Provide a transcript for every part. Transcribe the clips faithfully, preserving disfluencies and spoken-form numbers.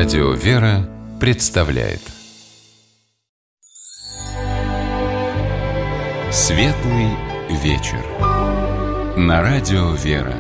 Радио «Вера» представляет Светлый вечер на Радио «Вера».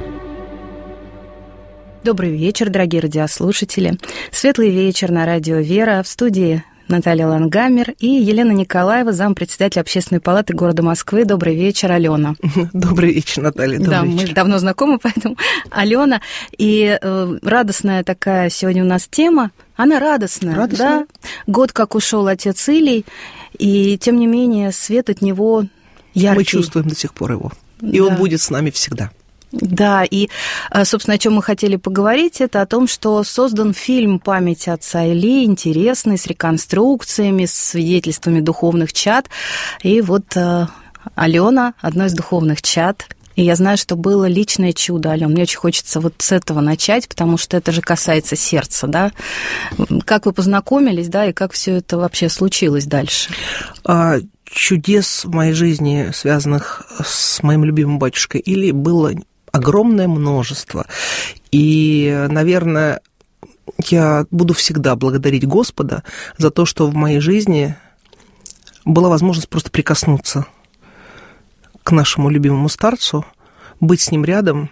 Добрый вечер, дорогие радиослушатели. Светлый вечер на Радио «Вера». В студии Наталья Лангамер и Елена Николаева, зампредседателя Общественной палаты города Москвы. Добрый вечер, Алена. Добрый вечер, Наталья. Добрый да, вечер. Мы давно знакомы, поэтому Алена. И э, радостная такая сегодня у нас тема. Она радостная, радостная. Да? Год, как ушел отец Илий, и тем не менее свет от него яркий. Мы чувствуем до сих пор его. И да. Он будет с нами всегда. Да, и, собственно, о чем мы хотели поговорить, это о том, что создан фильм «Память отца Илии», интересный, с реконструкциями, с свидетельствами духовных чад. И вот Алена, одно из духовных чад. И я знаю, что было личное чудо, Алена. Мне очень хочется вот с этого начать, потому что это же касается сердца, да? Как вы познакомились, да, и как все это вообще случилось дальше? А, чудес в моей жизни, связанных с моим любимым батюшкой Илией, было огромное множество. И, наверное, я буду всегда благодарить Господа за то, что в моей жизни была возможность просто прикоснуться к нашему любимому старцу, быть с ним рядом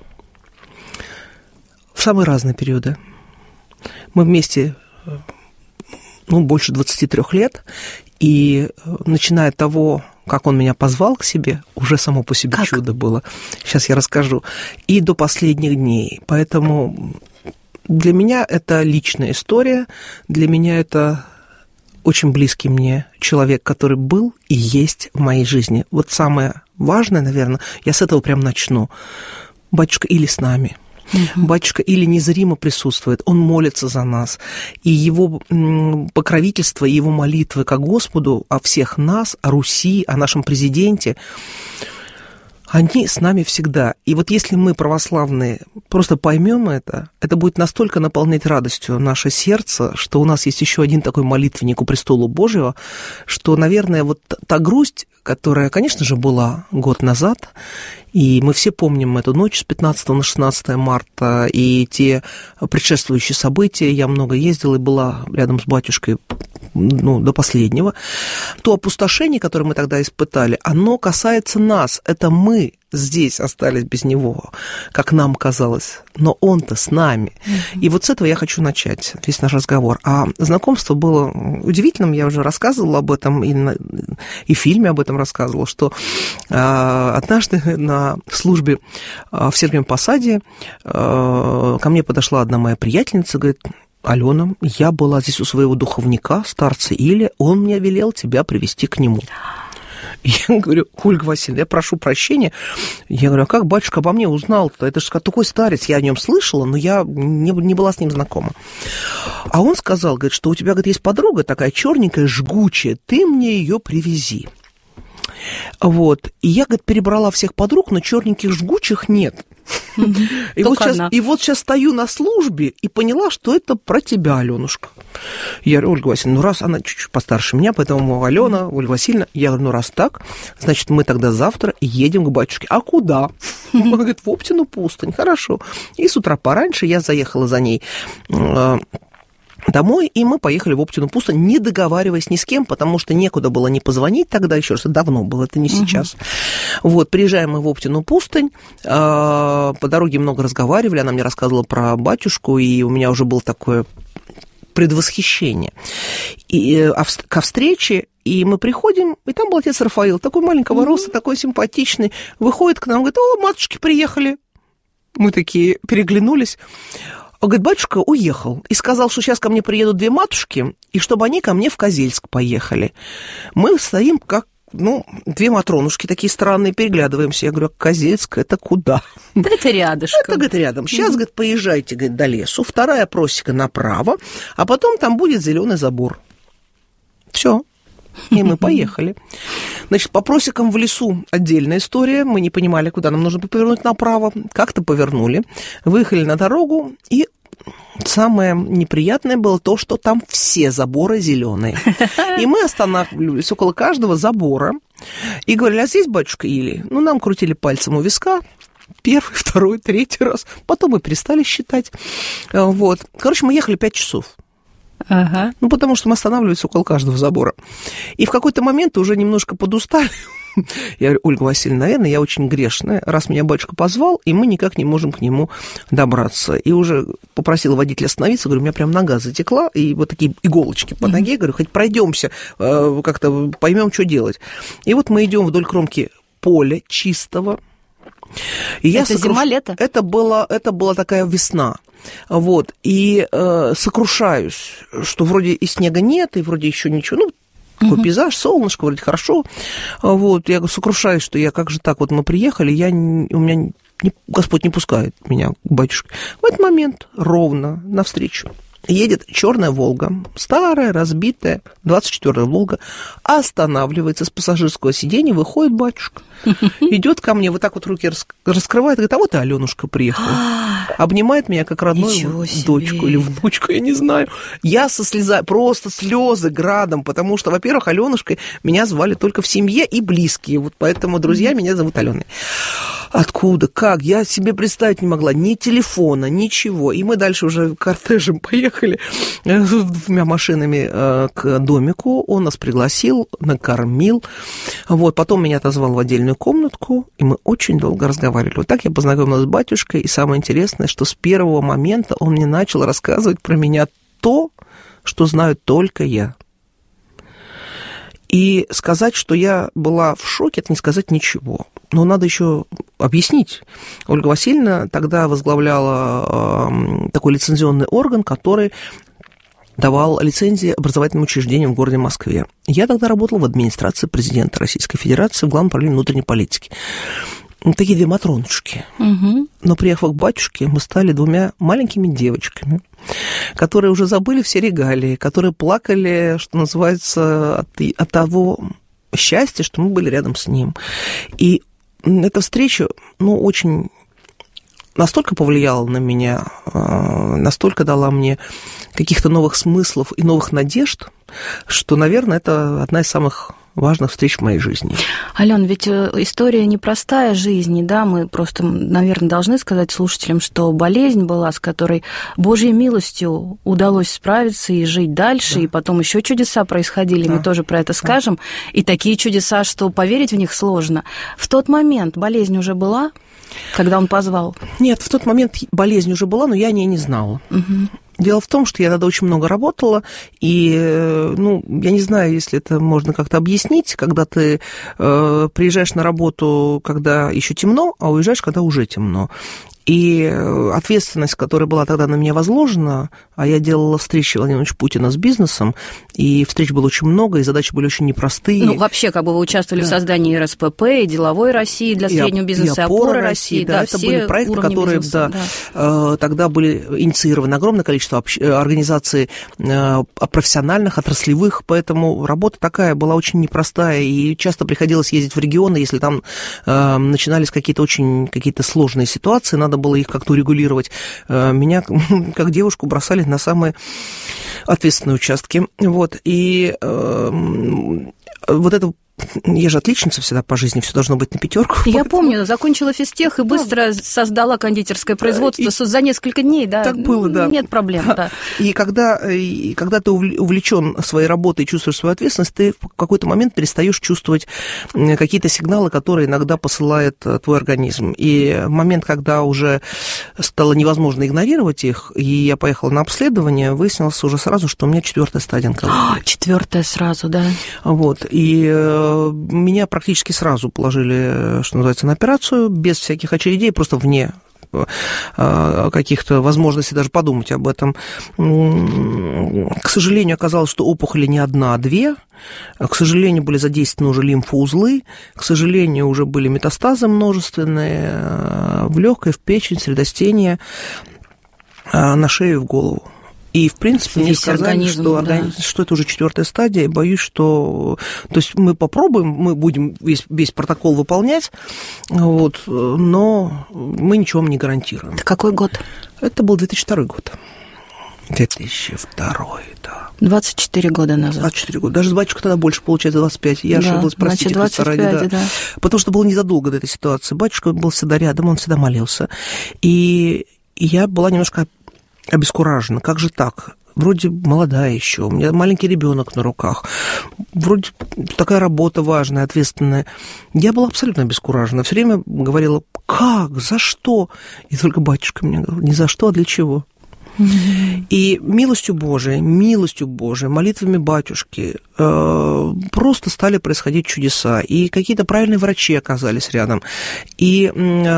в самые разные периоды. Мы вместе, ну, больше двадцати трёх лет, и начиная от того, как он меня позвал к себе, уже само по себе как? Чудо было. Сейчас я расскажу. И до последних дней. Поэтому для меня это личная история, для меня это очень близкий мне человек, который был и есть в моей жизни. Вот самое важное, наверное, я с этого прям начну. Батюшка Илий с нами. Угу. Батюшка Илий незримо присутствует, он молится за нас, и его покровительство, и его молитвы ко Господу о всех нас, о Руси, о нашем президенте, они с нами всегда. И вот если мы, православные, просто поймем это, это будет настолько наполнять радостью наше сердце, что у нас есть еще один такой молитвенник у престолу Божьего, что, наверное, вот та грусть, которая, конечно же, была год назад, и мы все помним эту ночь с пятнадцатого на шестнадцатое марта и те предшествующие события. Я много ездила и была рядом с батюшкой, ну, до последнего. То опустошение, которое мы тогда испытали, оно касается нас. Это мы здесь остались без него, как нам казалось, но он-то с нами. Mm-hmm. И вот с этого я хочу начать весь наш разговор. А знакомство было удивительным, я уже рассказывала об этом, и, на, и в фильме об этом рассказывала, что э, однажды на службе э, в Сергиевом Посаде э, ко мне подошла одна моя приятельница, говорит: Алена, я была здесь у своего духовника, старца Илия, он мне велел тебя привести к нему. Я говорю: Ольга Васильевна, я прошу прощения. Я говорю: а как батюшка обо мне узнал-то? Это же такой старец, я о нем слышала, но я не, не была с ним знакома. А он сказал, говорит, что у тебя, говорит, есть подруга такая черненькая, жгучая, ты мне ее привези. Вот. И я, говорит, перебрала всех подруг, но черненьких жгучих нет. Mm-hmm. И, вот сейчас, и вот сейчас стою на службе и поняла, что это про тебя, Аленушка. Я говорю: Ольга Васильевна, ну раз она чуть-чуть постарше меня, поэтому Алена, Ольга Васильевна, я говорю: ну раз так, значит, мы тогда завтра едем к батюшке. А куда? Он говорит: в Оптину пустынь. Хорошо. И с утра пораньше я заехала за ней домой, и мы поехали в Оптину пустынь, не договариваясь ни с кем, потому что некуда было не позвонить тогда, еще раз, это давно было, это не сейчас. Uh-huh. Вот, приезжаем мы в Оптину пустынь, по дороге много разговаривали, она мне рассказывала про батюшку, и у меня уже было такое предвосхищение. И ко встрече, и мы приходим, и там был отец Рафаил, такой маленького uh-huh. роста, такой симпатичный, выходит к нам, говорит: о, матушки приехали. Мы такие переглянулись. Он говорит: батюшка уехал и сказал, что сейчас ко мне приедут две матушки, и чтобы они ко мне в Козельск поехали. Мы стоим как, ну, две матронушки такие странные, переглядываемся. Я говорю: Козельск, это куда? Да это рядышком. Это, говорит, рядом. Сейчас, говорит, поезжайте, говорит, до лесу, вторая просека направо, а потом там будет зеленый забор. Все. И мы поехали. Значит, по просекам в лесу отдельная история. Мы не понимали, куда нам нужно повернуть направо. Как-то повернули. Выехали на дорогу. И самое неприятное было то, что там все заборы зеленые. И мы останавливались около каждого забора. И говорили: а здесь батюшка Илий? Ну, нам крутили пальцем у виска. Первый, второй, третий раз. Потом мы перестали считать. Вот. Короче, мы ехали пять часов. Ага. Ну, потому что мы останавливаемся около каждого забора. И в какой-то момент уже немножко подустали. Я говорю: Ольга Васильевна, наверное, я очень грешная, раз меня батюшка позвал, и мы никак не можем к нему добраться. И уже попросила водителя остановиться, говорю, у меня прям нога затекла, и вот такие иголочки по ноге, говорю, хоть пройдемся, как-то поймем, что делать. И вот мы идем вдоль кромки поля чистого. И это я сокруш... зима, лето? Это была, это была такая весна. Вот. И э, сокрушаюсь, что вроде и снега нет, и вроде еще ничего. Ну, такой uh-huh. пейзаж, солнышко, вроде хорошо. Вот. Я сокрушаюсь, что я как же так, вот мы приехали, я, у меня не, Господь не пускает меня к батюшке. В этот момент ровно навстречу едет черная «Волга», старая, разбитая, двадцать четвёртая «Волга», останавливается с пассажирского сиденья, выходит батюшка, идет ко мне, вот так вот руки раскрывает, говорит: а вот и Алёнушка приехала. Обнимает меня как родную дочку или внучку, я не знаю. Я со слезами, просто слезы градом, потому что, во-первых, Алёнушкой меня звали только в семье и близкие, вот поэтому друзья меня зовут Алёной. Откуда, как? Я себе представить не могла. Ни телефона, ничего. И мы дальше уже кортежем поехали двумя машинами к домику. Он нас пригласил, накормил. Вот. Потом меня отозвал в отдельную комнатку, и мы очень долго разговаривали. Вот так я познакомилась с батюшкой. И самое интересное, что с первого момента он мне начал рассказывать про меня то, что знаю только я. И сказать, что я была в шоке, это не сказать ничего. Но надо еще объяснить. Ольга Васильевна тогда возглавляла э, такой лицензионный орган, который давал лицензии образовательным учреждениям в городе Москве. Я тогда работала в администрации президента Российской Федерации в Главном управлении внутренней политики. Такие две матронушки. Угу. Но приехав к батюшке, мы стали двумя маленькими девочками, которые уже забыли все регалии, которые плакали, что называется, от, от того счастья, что мы были рядом с ним. И эта встреча, ну, очень настолько повлияла на меня, настолько дала мне каких-то новых смыслов и новых надежд, что, наверное, это одна из самых важных встреч в моей жизни. Алён, ведь история непростая жизни, да, мы просто, наверное, должны сказать слушателям, что болезнь была, с которой Божьей милостью удалось справиться и жить дальше, да. И потом еще чудеса происходили, да. Мы тоже про это скажем, да. И такие чудеса, что поверить в них сложно. В тот момент болезнь уже была, когда он позвал? Нет, в тот момент болезнь уже была, но я о ней не знала. Угу. Дело в том, что я тогда очень много работала, и, ну, я не знаю, если это можно как-то объяснить, когда ты э, приезжаешь на работу, когда еще темно, а уезжаешь, когда уже темно. И ответственность, которая была тогда на меня возложена, а я делала встречи Владимира Владимировича Путина с бизнесом, и встреч было очень много, и задачи были очень непростые. Ну, вообще, как бы вы участвовали да. в создании эр эс пэ пэ, и деловой России для и среднего бизнеса, и опора России. Да, да, это были проекты, которые да, да. тогда были инициированы огромное количество организаций профессиональных, отраслевых, поэтому работа такая была очень непростая, и часто приходилось ездить в регионы, если там начинались какие-то очень какие-то сложные ситуации, надо было их как-то урегулировать. Меня, как девушку, бросали на самые ответственные участки. Вот. И э, вот это... Я же отличница всегда по жизни, все должно быть на пятерку. Я поэтому... помню, закончила физтех и быстро да. создала кондитерское производство и... за несколько дней, да. Так было, да. Нет проблем, да. да. И когда, и когда ты увлечен своей работой и чувствуешь свою ответственность, ты в какой-то момент перестаешь чувствовать какие-то сигналы, которые иногда посылает твой организм. И в момент, когда уже стало невозможно игнорировать их, и я поехала на обследование, выяснилось уже сразу, что у меня четвертая стадия онкологии. Четвертая сразу, да. Вот. И меня практически сразу положили, что называется, на операцию, без всяких очередей, просто вне каких-то возможностей даже подумать об этом. К сожалению, оказалось, что опухоли не одна, а две. К сожалению, были задействованы уже лимфоузлы. К сожалению, уже были метастазы множественные в легкой, в печень, средостение, на шею и в голову. И, в принципе, мне сказали, организм, что, организм, да. что это уже четвертая стадия, и боюсь, что... То есть мы попробуем, мы будем весь, весь протокол выполнять, вот, но мы ничего вам не гарантируем. Это какой год? Это был две тысячи второй год. две тысячи второй, да. двадцать четыре года назад. двадцать четыре года. Даже с батюшкой тогда больше, получается, двадцать пять. Я да, ошиблась, простите, значит, двадцать пять, да. да. Потому что было незадолго до этой ситуации. Батюшка был всегда рядом, он всегда молился. И я была немножко... обескуражена. Как же так? вроде молодая еще, у меня маленький ребенок на руках, вроде такая работа важная, ответственная. Я была абсолютно обескуражена. Все время говорила, как, за что? И только батюшка мне говорил, не за что, а для чего? И милостью Божией, милостью Божией, молитвами батюшки э, просто стали происходить чудеса. И какие-то правильные врачи оказались рядом. И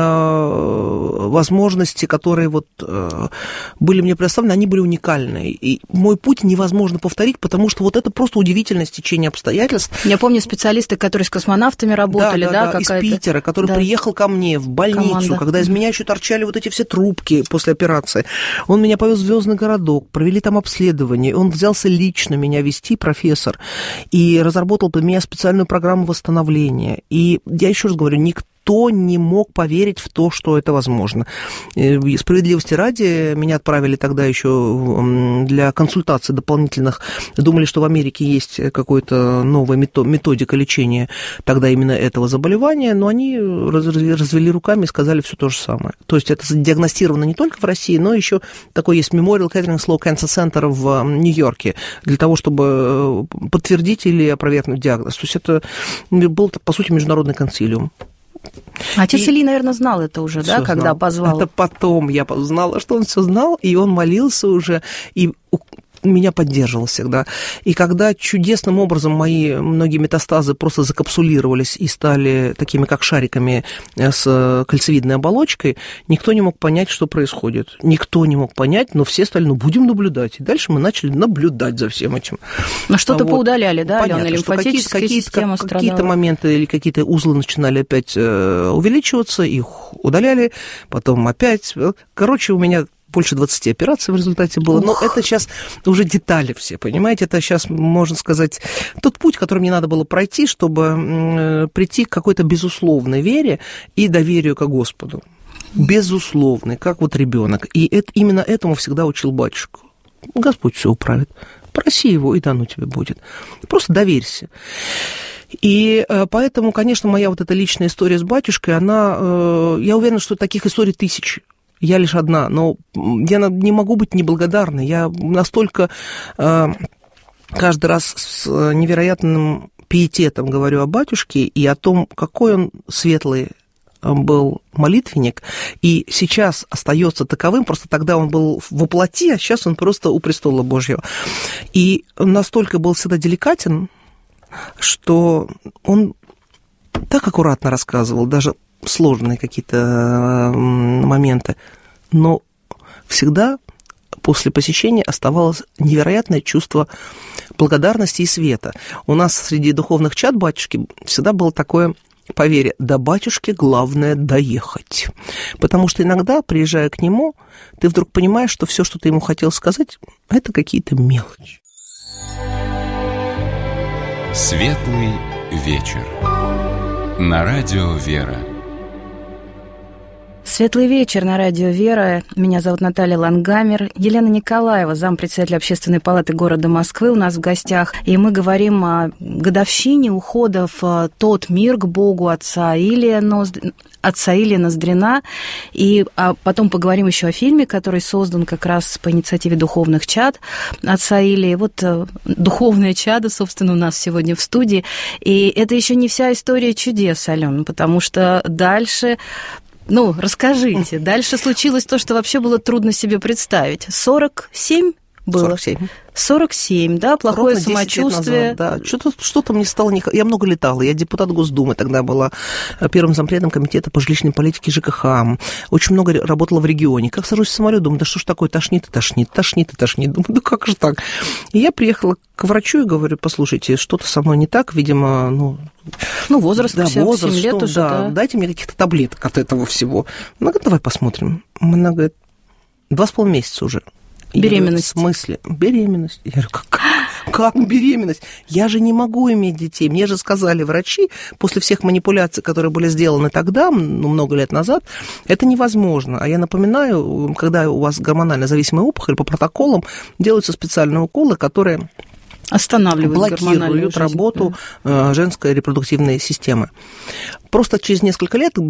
э, возможности, которые вот, э, были мне предоставлены, они были уникальные. И мой путь невозможно повторить, потому что вот это просто удивительное стечение обстоятельств. Я помню специалисты, которые с космонавтами работали, да, да, да, из Питера, который да. приехал ко мне в больницу, команда. Когда из меня еще торчали вот эти все трубки после операции. Он меня повез в Звездный городок, провели там обследование, он взялся лично меня вести, профессор, и разработал для меня специальную программу восстановления. И я еще раз говорю, никто Никто не мог поверить в то, что это возможно. Справедливости ради, меня отправили тогда еще для консультаций дополнительных. Думали, что в Америке есть какая-то новая методика лечения тогда именно этого заболевания, но они развели руками и сказали все то же самое. То есть это диагностировано не только в России, но еще такой есть Memorial Kettering Sloan Cancer Center в Нью-Йорке для того, чтобы подтвердить или опровергнуть диагноз. То есть это был, по сути, международный консилиум. Отец и... Ильи, наверное, знал это уже, да, когда знал. позвал? Это потом я знала, что он все знал, и он молился уже, и меня поддерживал всегда. И когда чудесным образом мои многие метастазы просто закапсулировались и стали такими, как шариками с кольцевидной оболочкой, никто не мог понять, что происходит. Никто не мог понять, но все стали, ну, будем наблюдать. И дальше мы начали наблюдать за всем этим. Но что-то вот. Поудаляли, да, Понятно, Алена? Лимфатическая какие-то, система какие-то, страдала. Какие-то моменты или какие-то узлы начинали опять увеличиваться, их удаляли, потом опять. Короче, у меня больше двадцати операций в результате было. Но это сейчас уже детали все, понимаете? Это сейчас, можно сказать, тот путь, который мне надо было пройти, чтобы прийти к какой-то безусловной вере и доверию к Господу. Безусловный, как вот ребенок. И это, именно этому всегда учил батюшка. Господь все управит. Проси его, и дано тебе будет. Просто доверься. И поэтому, конечно, моя вот эта личная история с батюшкой, она... Я уверена, что таких историй тысячи. Я лишь одна, но я не могу быть неблагодарной. Я настолько э, каждый раз с невероятным пиететом говорю о батюшке и о том, какой он светлый был молитвенник, и сейчас остается таковым, просто тогда он был воплоти, а сейчас он просто у престола Божьего. И настолько был всегда деликатен, что он так аккуратно рассказывал, даже сложные какие-то моменты, но всегда после посещения оставалось невероятное чувство благодарности и света. У нас среди духовных чад батюшки всегда было такое поверье: до батюшки главное доехать. Потому что иногда, приезжая к нему, ты вдруг понимаешь, что все, что ты ему хотел сказать, это какие-то мелочи. Светлый вечер. На радио «Вера». Светлый вечер на радио «Вера». Меня зовут Наталья Лангамер. Елена Николаева, зампредседателя Общественной палаты города Москвы, у нас в гостях. И мы говорим о годовщине ухода в тот мир к Богу отца Илия, Ноздр... отца Илия Ноздрина. И а потом поговорим еще о фильме, который создан как раз по инициативе духовных чад отца Илия. Вот духовное чадо, собственно, у нас сегодня в студии. И это еще не вся история чудес, Алена, потому что дальше... Ну, расскажите. Дальше случилось то, что вообще было трудно себе представить. сорок семь было? сорок семь. сорок семь, да, плохое ровно самочувствие. Назад, да, что-то, что-то мне стало... Не... Я много летала, я депутат Госдумы, тогда была первым зампредом комитета по жилищной политике ЖКХ. Очень много работала в регионе. Как сажусь в самолет, думаю, да что ж такое, тошнит и тошнит, тошнит и тошнит. Думаю, да как же так? И я приехала к врачу и говорю: послушайте, что-то со мной не так, видимо, ну... Ну, возраст, да, возраст, семь лет что, уже, да, да. Дайте мне каких-то таблеток от этого всего. Она говорит: давай посмотрим. Она говорит: два с половиной месяца уже. Беременность. Я говорю: в смысле? Беременность. Я говорю: как, как беременность? Я же не могу иметь детей. Мне же сказали врачи, после всех манипуляций, которые были сделаны тогда, ну, много лет назад, это невозможно. А я напоминаю, когда у вас гормонально зависимая опухоль, по протоколам делаются специальные уколы, которые... останавливают блокируют работу да. женской репродуктивной системы. Просто через несколько лет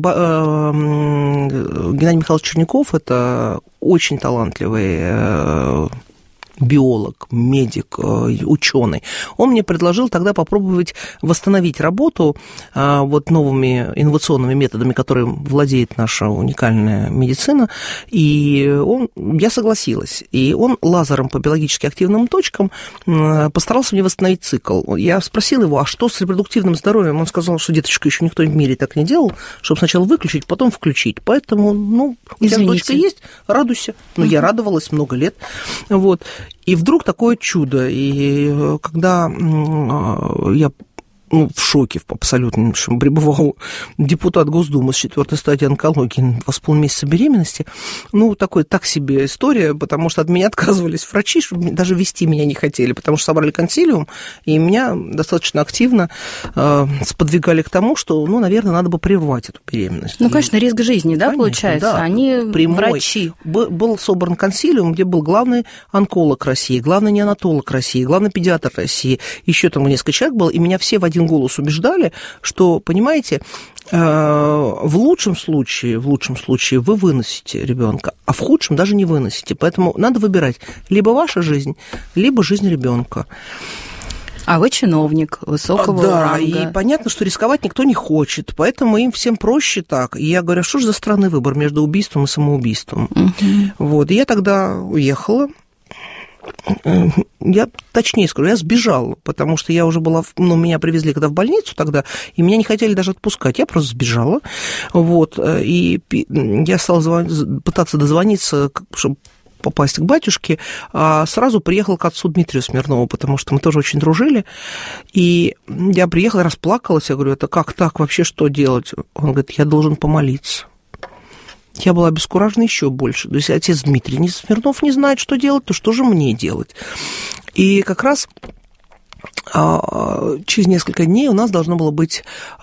Геннадий Михайлович Черняков, это очень талантливый биолог, медик, ученый, он мне предложил тогда попробовать восстановить работу вот новыми инновационными методами, которыми владеет наша уникальная медицина, и он, я согласилась. И он лазером по биологически активным точкам постарался мне восстановить цикл. Я спросила его, а что с репродуктивным здоровьем? Он сказал, что, деточка, еще никто в мире так не делал, чтобы сначала выключить, потом включить. Поэтому, ну, у тебя дочка есть, радуйся. Ну, я радовалась много лет. Вот. И вдруг такое чудо. И когда я ну, в шоке, в абсолютнейшем, пребывал депутат Госдумы с четвертой стадии онкологии, два с половиной месяца беременности. Ну, такой, так себе история, потому что от меня отказывались врачи, чтобы даже вести меня не хотели, потому что собрали консилиум, и меня достаточно активно э, сподвигали к тому, что, ну, наверное, надо бы прервать эту беременность. Ну, конечно, риск жизни, да, конечно, получается? Да. Они прямой. Врачи. Был собран консилиум, где был главный онколог России, главный неонатолог России, главный педиатр России, еще там несколько человек было, и меня все в один голос убеждали, что, понимаете, в лучшем случае, в лучшем случае вы выносите ребенка, а в худшем даже не выносите. Поэтому надо выбирать либо ваша жизнь, либо жизнь ребенка. А вы чиновник высокого да, ранга. И понятно, что рисковать никто не хочет, поэтому им всем проще так. И я говорю, что же за странный выбор между убийством и самоубийством? Угу. Вот, и я тогда уехала. Я точнее скажу, я сбежала, потому что я уже была, ну, меня привезли когда в больницу тогда, и меня не хотели даже отпускать, я просто сбежала, вот, и я стала звон... пытаться дозвониться, чтобы попасть к батюшке, а сразу приехала к отцу Дмитрию Смирнову, потому что мы тоже очень дружили, и я приехала, расплакалась, я говорю, это как так, вообще что делать? Он говорит, я должен помолиться. Я была обескуражена еще больше. То есть отец Дмитрий Смирнов не знает, что делать, то что же мне делать? И как раз через несколько дней у нас должно было быть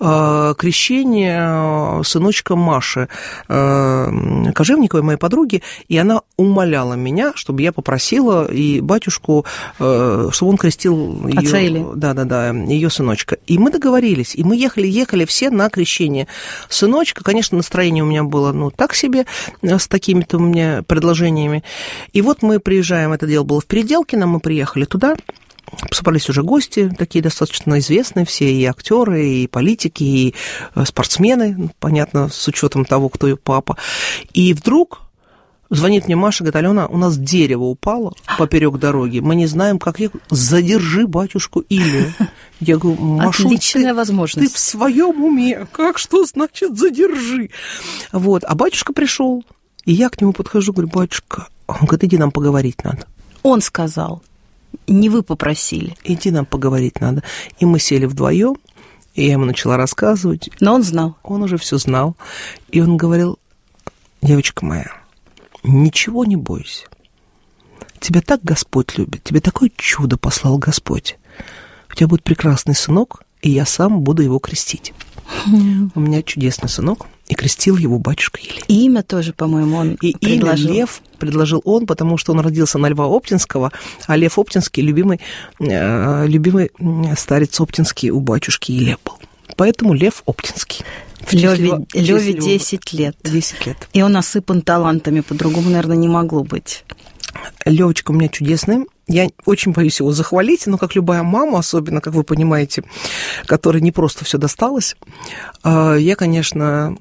крещение сыночка Маши Кожевниковой, моей подруги, и она умоляла меня, чтобы я попросила и батюшку, чтобы он крестил ее, да-да-да, ее сыночка. И мы договорились, и мы ехали-ехали все на крещение сыночка. Конечно, настроение у меня было, ну, так себе, с такими-то у меня предложениями. И вот мы приезжаем, это дело было в Переделкино, мы приехали туда, собрались уже гости, такие достаточно известные все, и актеры, и политики, и спортсмены, понятно, с учетом того, кто ее папа. И вдруг звонит мне Маша, говорит, Алена, у нас дерево упало поперек дороги, мы не знаем, как ехать, задержи батюшку Илью. Я говорю, Маша, отличная ты, возможность. Ты в своем уме, как, что значит задержи? Вот, а батюшка пришел, и я к нему подхожу, говорю, батюшка, он говорит, иди, нам поговорить надо. Он сказал. Не вы попросили. Иди, нам поговорить надо. И мы сели вдвоем, и я ему начала рассказывать. Но он знал. Он уже все знал. И он говорил, девочка моя, ничего не бойся. Тебя так Господь любит, тебе такое чудо послал Господь. У тебя будет прекрасный сынок, и я сам буду его крестить. Mm. У меня чудесный сынок, и крестил его батюшка Елей. И имя тоже, по-моему, он и предложил. И имя Лев предложил он, потому что он родился на Льва Оптинского, а Лев Оптинский любимый, э, любимый старец Оптинский у батюшки Елея был. Поэтому Лев Оптинский. Леве, Леве десять лет. десять лет. И он осыпан талантами, по-другому, наверное, не могло быть. Левочка у меня чудесный. Я очень боюсь его захвалить, но как любая мама, особенно, как вы понимаете, которой не просто все досталось, я, конечно...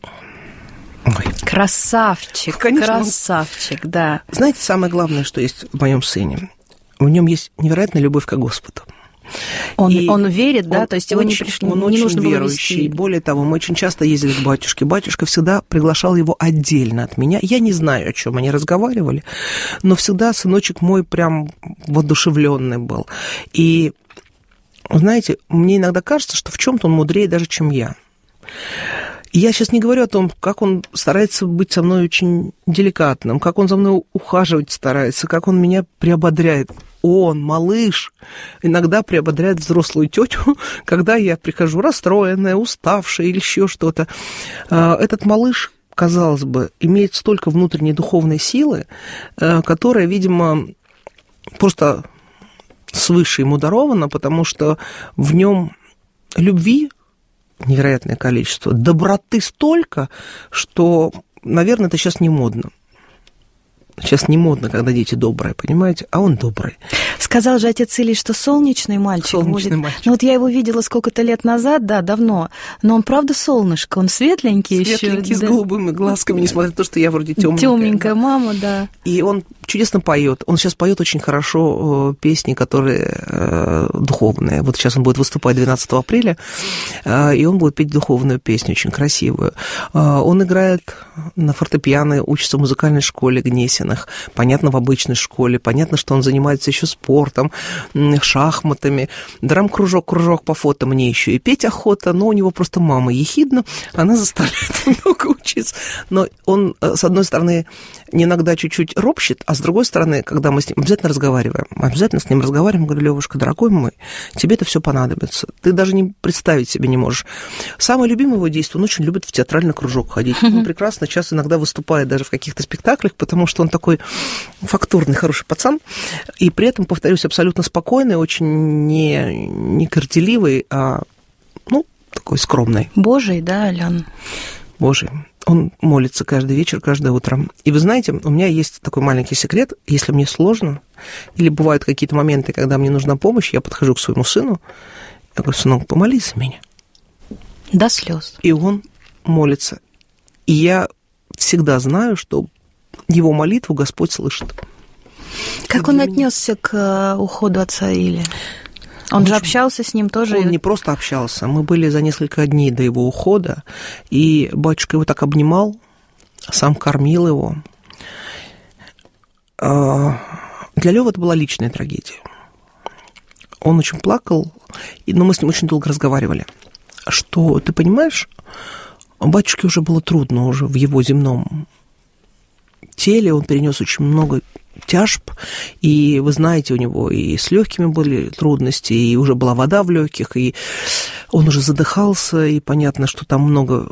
Ой. Красавчик, конечно, красавчик, да. Знаете, самое главное, что есть в моем сыне, в нем есть невероятная любовь к Господу. Он, он верит, да? То есть его очень, не, приш... он не очень нужно было верующий. вести. Более того, мы очень часто ездили к батюшке. Батюшка всегда приглашал его отдельно от меня. Я не знаю, о чем они разговаривали, но всегда сыночек мой прям воодушевленный был. И, знаете, мне иногда кажется, что в чем-то он мудрее даже, чем я. И я сейчас не говорю о том, как он старается быть со мной очень деликатным, как он за мной ухаживать старается, как он меня приободряет. Он, малыш, иногда приободряет взрослую тетю, когда я прихожу расстроенная, уставшая или еще что-то. Этот малыш, казалось бы, имеет столько внутренней духовной силы, которая, видимо, просто свыше ему дарована, потому что в нем любви невероятное количество, доброты столько, что, наверное, это сейчас не модно. Сейчас не модно, когда дети добрые, понимаете? А он добрый. Сказал же отец Илий, что солнечный мальчик солнечный будет. Мальчик. Ну вот я его видела сколько-то лет назад, да, давно. Но он правда солнышко, он светленький, еще. Светленький, да. с голубыми глазками, несмотря на то, что я вроде темненькая. Темненькая мама, да. И он чудесно поет. Он сейчас поет очень хорошо песни, которые э, духовные. Вот сейчас он будет выступать двенадцатого апреля, э, и он будет петь духовную песню, очень красивую. Э, он играет на фортепиано, учится в музыкальной школе Гнесиных. Понятно, в обычной школе. Понятно, что он занимается еще спортом, шахматами. Драм-кружок, кружок по фото мне еще и петь охота, но у него просто мама ехидна, она заставляет много учиться. Но он, с одной стороны, иногда чуть-чуть ропщет, а с другой стороны, когда мы с ним обязательно разговариваем, обязательно с ним разговариваем, говорю: Лёвушка, дорогой мой, тебе это все понадобится. Ты даже не представить себе не можешь. Самое любимое его действие, он очень любит в театральный кружок ходить. Он прекрасно часто иногда выступает даже в каких-то спектаклях, потому что он такой фактурный, хороший пацан, и при этом, повторюсь, абсолютно спокойный, очень не, не горделивый, а, ну, такой скромный. Божий, да, Алён? Божий. Он молится каждый вечер, каждое утро. И вы знаете, у меня есть такой маленький секрет. Если мне сложно, или бывают какие-то моменты, когда мне нужна помощь, я подхожу к своему сыну, я говорю: сынок, помолись за меня. До слез. И он молится. И я всегда знаю, что его молитву Господь слышит. Как он отнесся к уходу отца Илия? Он, он же общался с ним тоже? Он не просто общался. Мы были за несколько дней до его ухода, и батюшка его так обнимал, сам кормил его. Для Лёвы это была личная трагедия. Он очень плакал, но мы с ним очень долго разговаривали. Что, ты понимаешь, батюшке уже было трудно уже в его земном теле, он перенес очень много тяжб, и вы знаете, у него и с легкими были трудности, и уже была вода в легких, и он уже задыхался, и понятно, что там много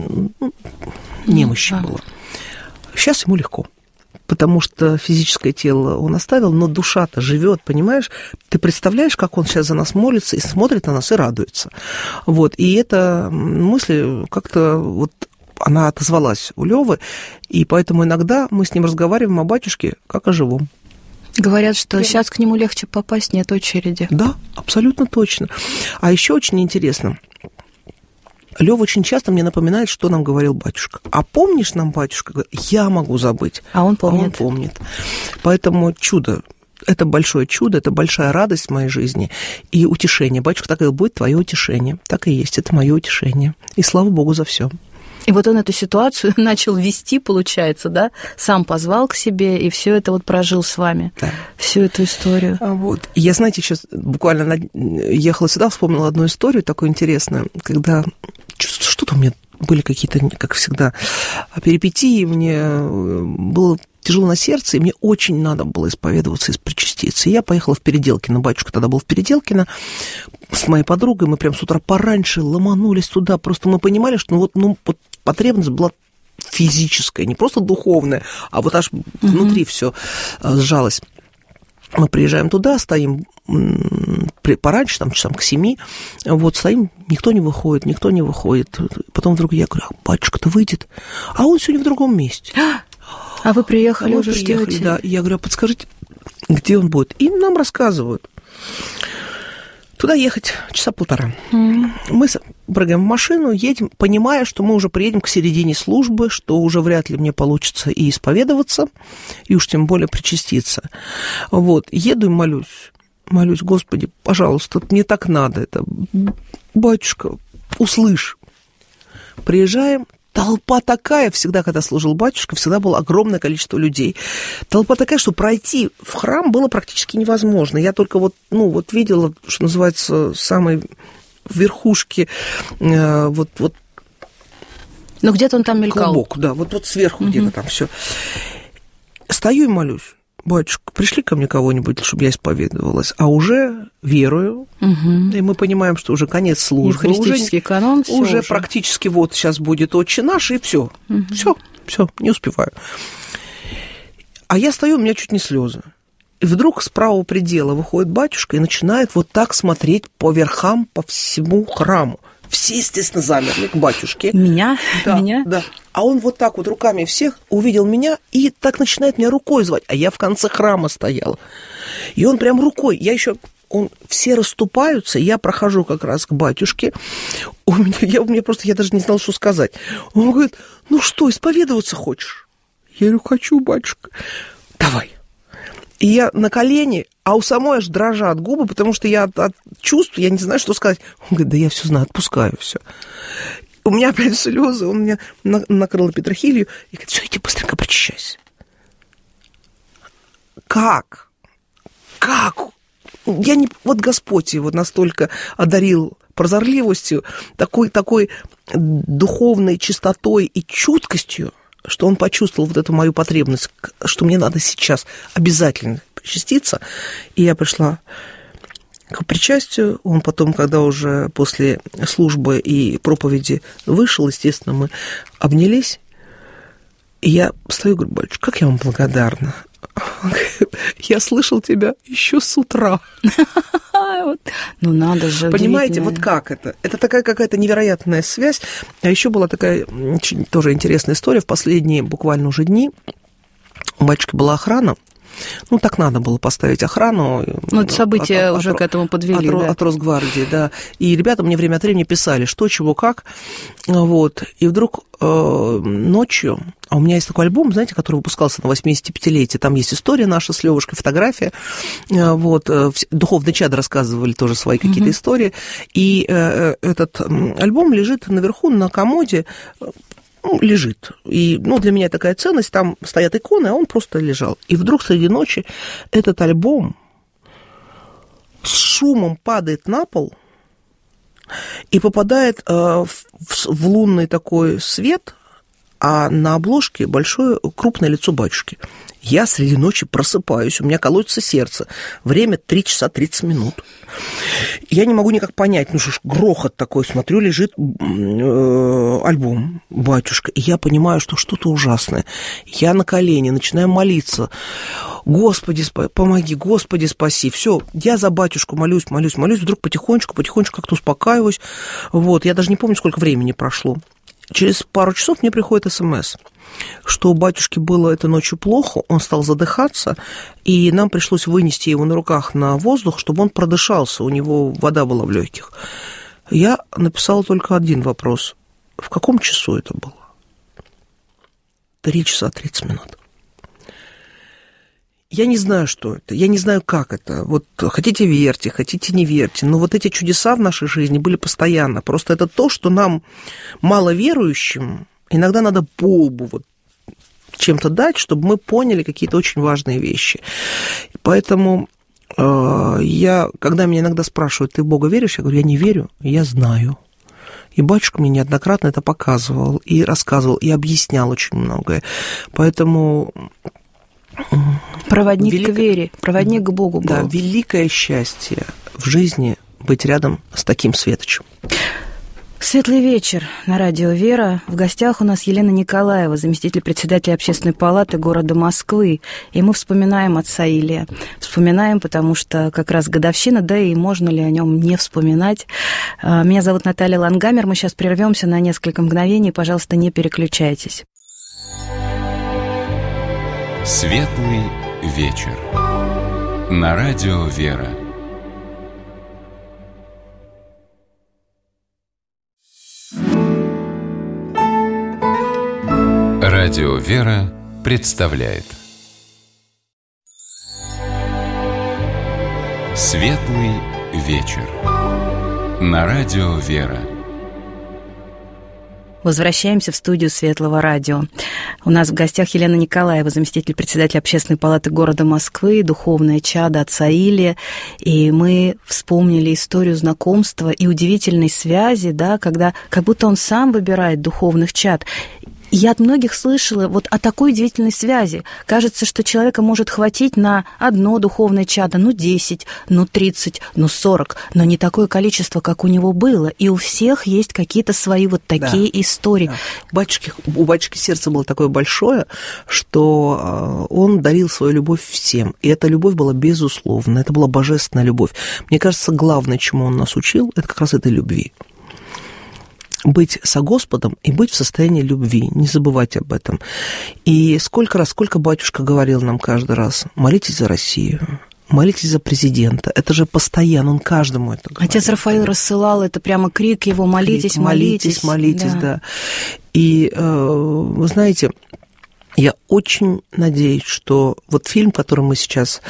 немощи было. Сейчас ему легко, потому что физическое тело он оставил, но душа-то живет, понимаешь? Ты представляешь, как он сейчас за нас молится и смотрит на нас и радуется. Вот, и эта мысль как-то вот она отозвалась у Лёвы, и поэтому иногда мы с ним разговариваем о батюшке как о живом. Говорят, что Прямо. Сейчас к нему легче попасть, нет очереди. Да, абсолютно точно. А еще очень интересно, Лёва очень часто мне напоминает, что нам говорил батюшка. А помнишь нам, батюшка? Я могу забыть. А он помнит. А он помнит. Поэтому чудо. Это большое чудо, это большая радость в моей жизни и утешение. Батюшка так и будет твое утешение. Так и есть, это мое утешение. И слава Богу за все. И вот он эту ситуацию начал вести, получается, да? Сам позвал к себе, и все это вот прожил с вами, да. Всю эту историю. А вот. Я, знаете, сейчас буквально ехала сюда, вспомнила одну историю такую интересную, когда что-то у меня были какие-то, как всегда, перипетии, мне было тяжело на сердце, и мне очень надо было исповедоваться и причаститься. И я поехала в Переделкино, батюшка тогда был в Переделкино, с моей подругой, мы прям с утра пораньше ломанулись туда, просто мы понимали, что ну, вот, ну, вот потребность была физическая, не просто духовная, а вот аж mm-hmm. внутри все сжалось. Мы приезжаем туда, стоим пораньше, там, часам к семи, вот, стоим, никто не выходит, никто не выходит. Потом вдруг я говорю: батюшка-то выйдет, а он сегодня в другом месте. А вы приехали а уже, приехали, ждёте? Да. Я говорю: а подскажите, где он будет? И нам рассказывают. Туда ехать часа полтора. Mm. Мы прыгаем в машину, едем, понимая, что мы уже приедем к середине службы, что уже вряд ли мне получится и исповедоваться, и уж тем более причаститься. Вот, еду и молюсь. Молюсь: Господи, пожалуйста, мне так надо это. Батюшка, услышь. Приезжаем. Толпа такая, всегда, когда служил батюшка, всегда было огромное количество людей. Толпа такая, что пройти в храм было практически невозможно. Я только вот, ну, вот видела, что называется, самой верхушки, э, вот, вот. Ну, где-то он там мелькал. Клубок, да, вот, вот сверху угу. где-то там все. Стою и молюсь: батюшка, пришли ко мне кого-нибудь, чтобы я исповедовалась, а уже верую, угу. и мы понимаем, что уже конец службы. Евхаристический уже, канон, уже, уже практически вот сейчас будет Отче наш, и все, угу. все, все, не успеваю. А я стою, у меня чуть не слезы. И вдруг с правого предела выходит батюшка и начинает вот так смотреть по верхам, по всему храму. все, естественно, замерли к батюшке. Меня? Да, меня? Да. А он вот так вот руками всех увидел меня и так начинает меня рукой звать. А я в конце храма стояла. И он прям рукой, я еще... Он, все расступаются, я прохожу как раз к батюшке. У меня, я, у меня просто, я даже не знала, что сказать. Он говорит, ну что, исповедоваться хочешь? Я говорю, хочу, батюшка. Давай. И я на колени, а у самой аж дрожат губы, потому что я от, от чувств, я не знаю, что сказать. Он говорит, да я все знаю, отпускаю все. У меня опять слезы, он меня на, накрыл петрохилью и говорит, все, иди быстренько причащайся. Как? Как? Я не... Вот Господь его настолько одарил прозорливостью, такой, такой духовной чистотой и чуткостью, что он почувствовал вот эту мою потребность, что мне надо сейчас обязательно причаститься. И я пришла к причастию. Он потом, когда уже после службы и проповеди вышел, естественно, мы обнялись. И я стою и говорю, батюшка, как я вам благодарна. Я слышал тебя еще с утра. Ну, надо же. Понимаете, вот как это? Это такая какая-то невероятная связь. А еще была такая очень тоже интересная история. В последние буквально уже дни у батюшки была охрана. Ну, так надо было поставить охрану. Ну, это события от, уже от, к этому подвели, от, да. От Росгвардии, да. И ребята мне время от времени писали, что, чего, как. Вот. И вдруг э, ночью... А у меня есть такой альбом, знаете, который выпускался на восьмидесятипятилетие. Там есть история наша с Лёвушкой, фотография. Вот. Духовные чады рассказывали тоже свои какие-то mm-hmm. истории. И э, этот альбом лежит наверху на комоде. Ну, лежит. И, ну, для меня такая ценность. Там стоят иконы, а он просто лежал. И вдруг среди ночи этот альбом с шумом падает на пол и попадает э, в, в лунный такой свет, а на обложке большое крупное лицо батюшки. Я среди ночи просыпаюсь, у меня колотится сердце. Время три часа тридцать минут. Я не могу никак понять, ну что ж, грохот такой, смотрю, лежит э, альбом батюшка, и я понимаю, что что-то ужасное. Я на колени начинаю молиться. Господи, помоги, Господи, спаси. Все, я за батюшку молюсь, молюсь, молюсь, вдруг потихонечку, потихонечку как-то успокаиваюсь. Вот, я даже не помню, сколько времени прошло. Через пару часов мне приходит смс, что у батюшки было этой ночью плохо, он стал задыхаться, и нам пришлось вынести его на руках на воздух, чтобы он продышался, у него вода была в легких. Я написала только один вопрос. В каком часу это было? Три часа тридцать минут. Я не знаю, что это, я не знаю, как это. Вот хотите верьте, хотите не верьте, но вот эти чудеса в нашей жизни были постоянно. Просто это то, что нам, маловерующим, иногда надо по лбу вот чем-то дать, чтобы мы поняли какие-то очень важные вещи. Поэтому э, я, когда меня иногда спрашивают, ты в Бога веришь? Я говорю, я не верю, я знаю. И батюшка мне неоднократно это показывал, и рассказывал, и объяснял очень многое. Поэтому... Проводник Велик... к вере, проводник к Богу был. Да, великое счастье в жизни быть рядом с таким светочем. Светлый вечер на радио «Вера». В гостях у нас Елена Николаева, заместитель председателя Общественной палаты города Москвы. И мы вспоминаем отца Илия. Вспоминаем, потому что как раз годовщина, да и можно ли о нем не вспоминать. Меня зовут Наталья Лангамер. Мы сейчас прервемся на несколько мгновений. Пожалуйста, не переключайтесь. Светлый вечер на радио «Вера». Радио «Вера» представляет Светлый вечер на радио «Вера». Возвращаемся в студию Светлого радио. У нас в гостях Елена Николаева, заместитель председателя Общественной палаты города Москвы, духовное чадо отца Илия. И мы вспомнили историю знакомства и удивительной связи, да, когда как будто он сам выбирает духовных чад. Я от многих слышала вот о такой удивительной связи. Кажется, что человека может хватить на одно духовное чадо, ну, десять, ну, тридцать, ну, сорок, но не такое количество, как у него было. И у всех есть какие-то свои вот такие да, истории. Да. У батюшки, у батюшки сердце было такое большое, что он дарил свою любовь всем. И эта любовь была безусловна, это была божественная любовь. Мне кажется, главное, чему он нас учил, это как раз этой любви. быть со Господом и быть в состоянии любви. Не забывайте об этом. И сколько раз, сколько батюшка говорил нам каждый раз: молитесь за Россию, молитесь за президента. Это же постоянно, он каждому это говорит. Отец Рафаил рассылал, это прямо крик его: молитесь, крик, молитесь. Молитесь, молитесь, да. да. И, вы знаете, я очень надеюсь, что вот фильм, который мы сейчас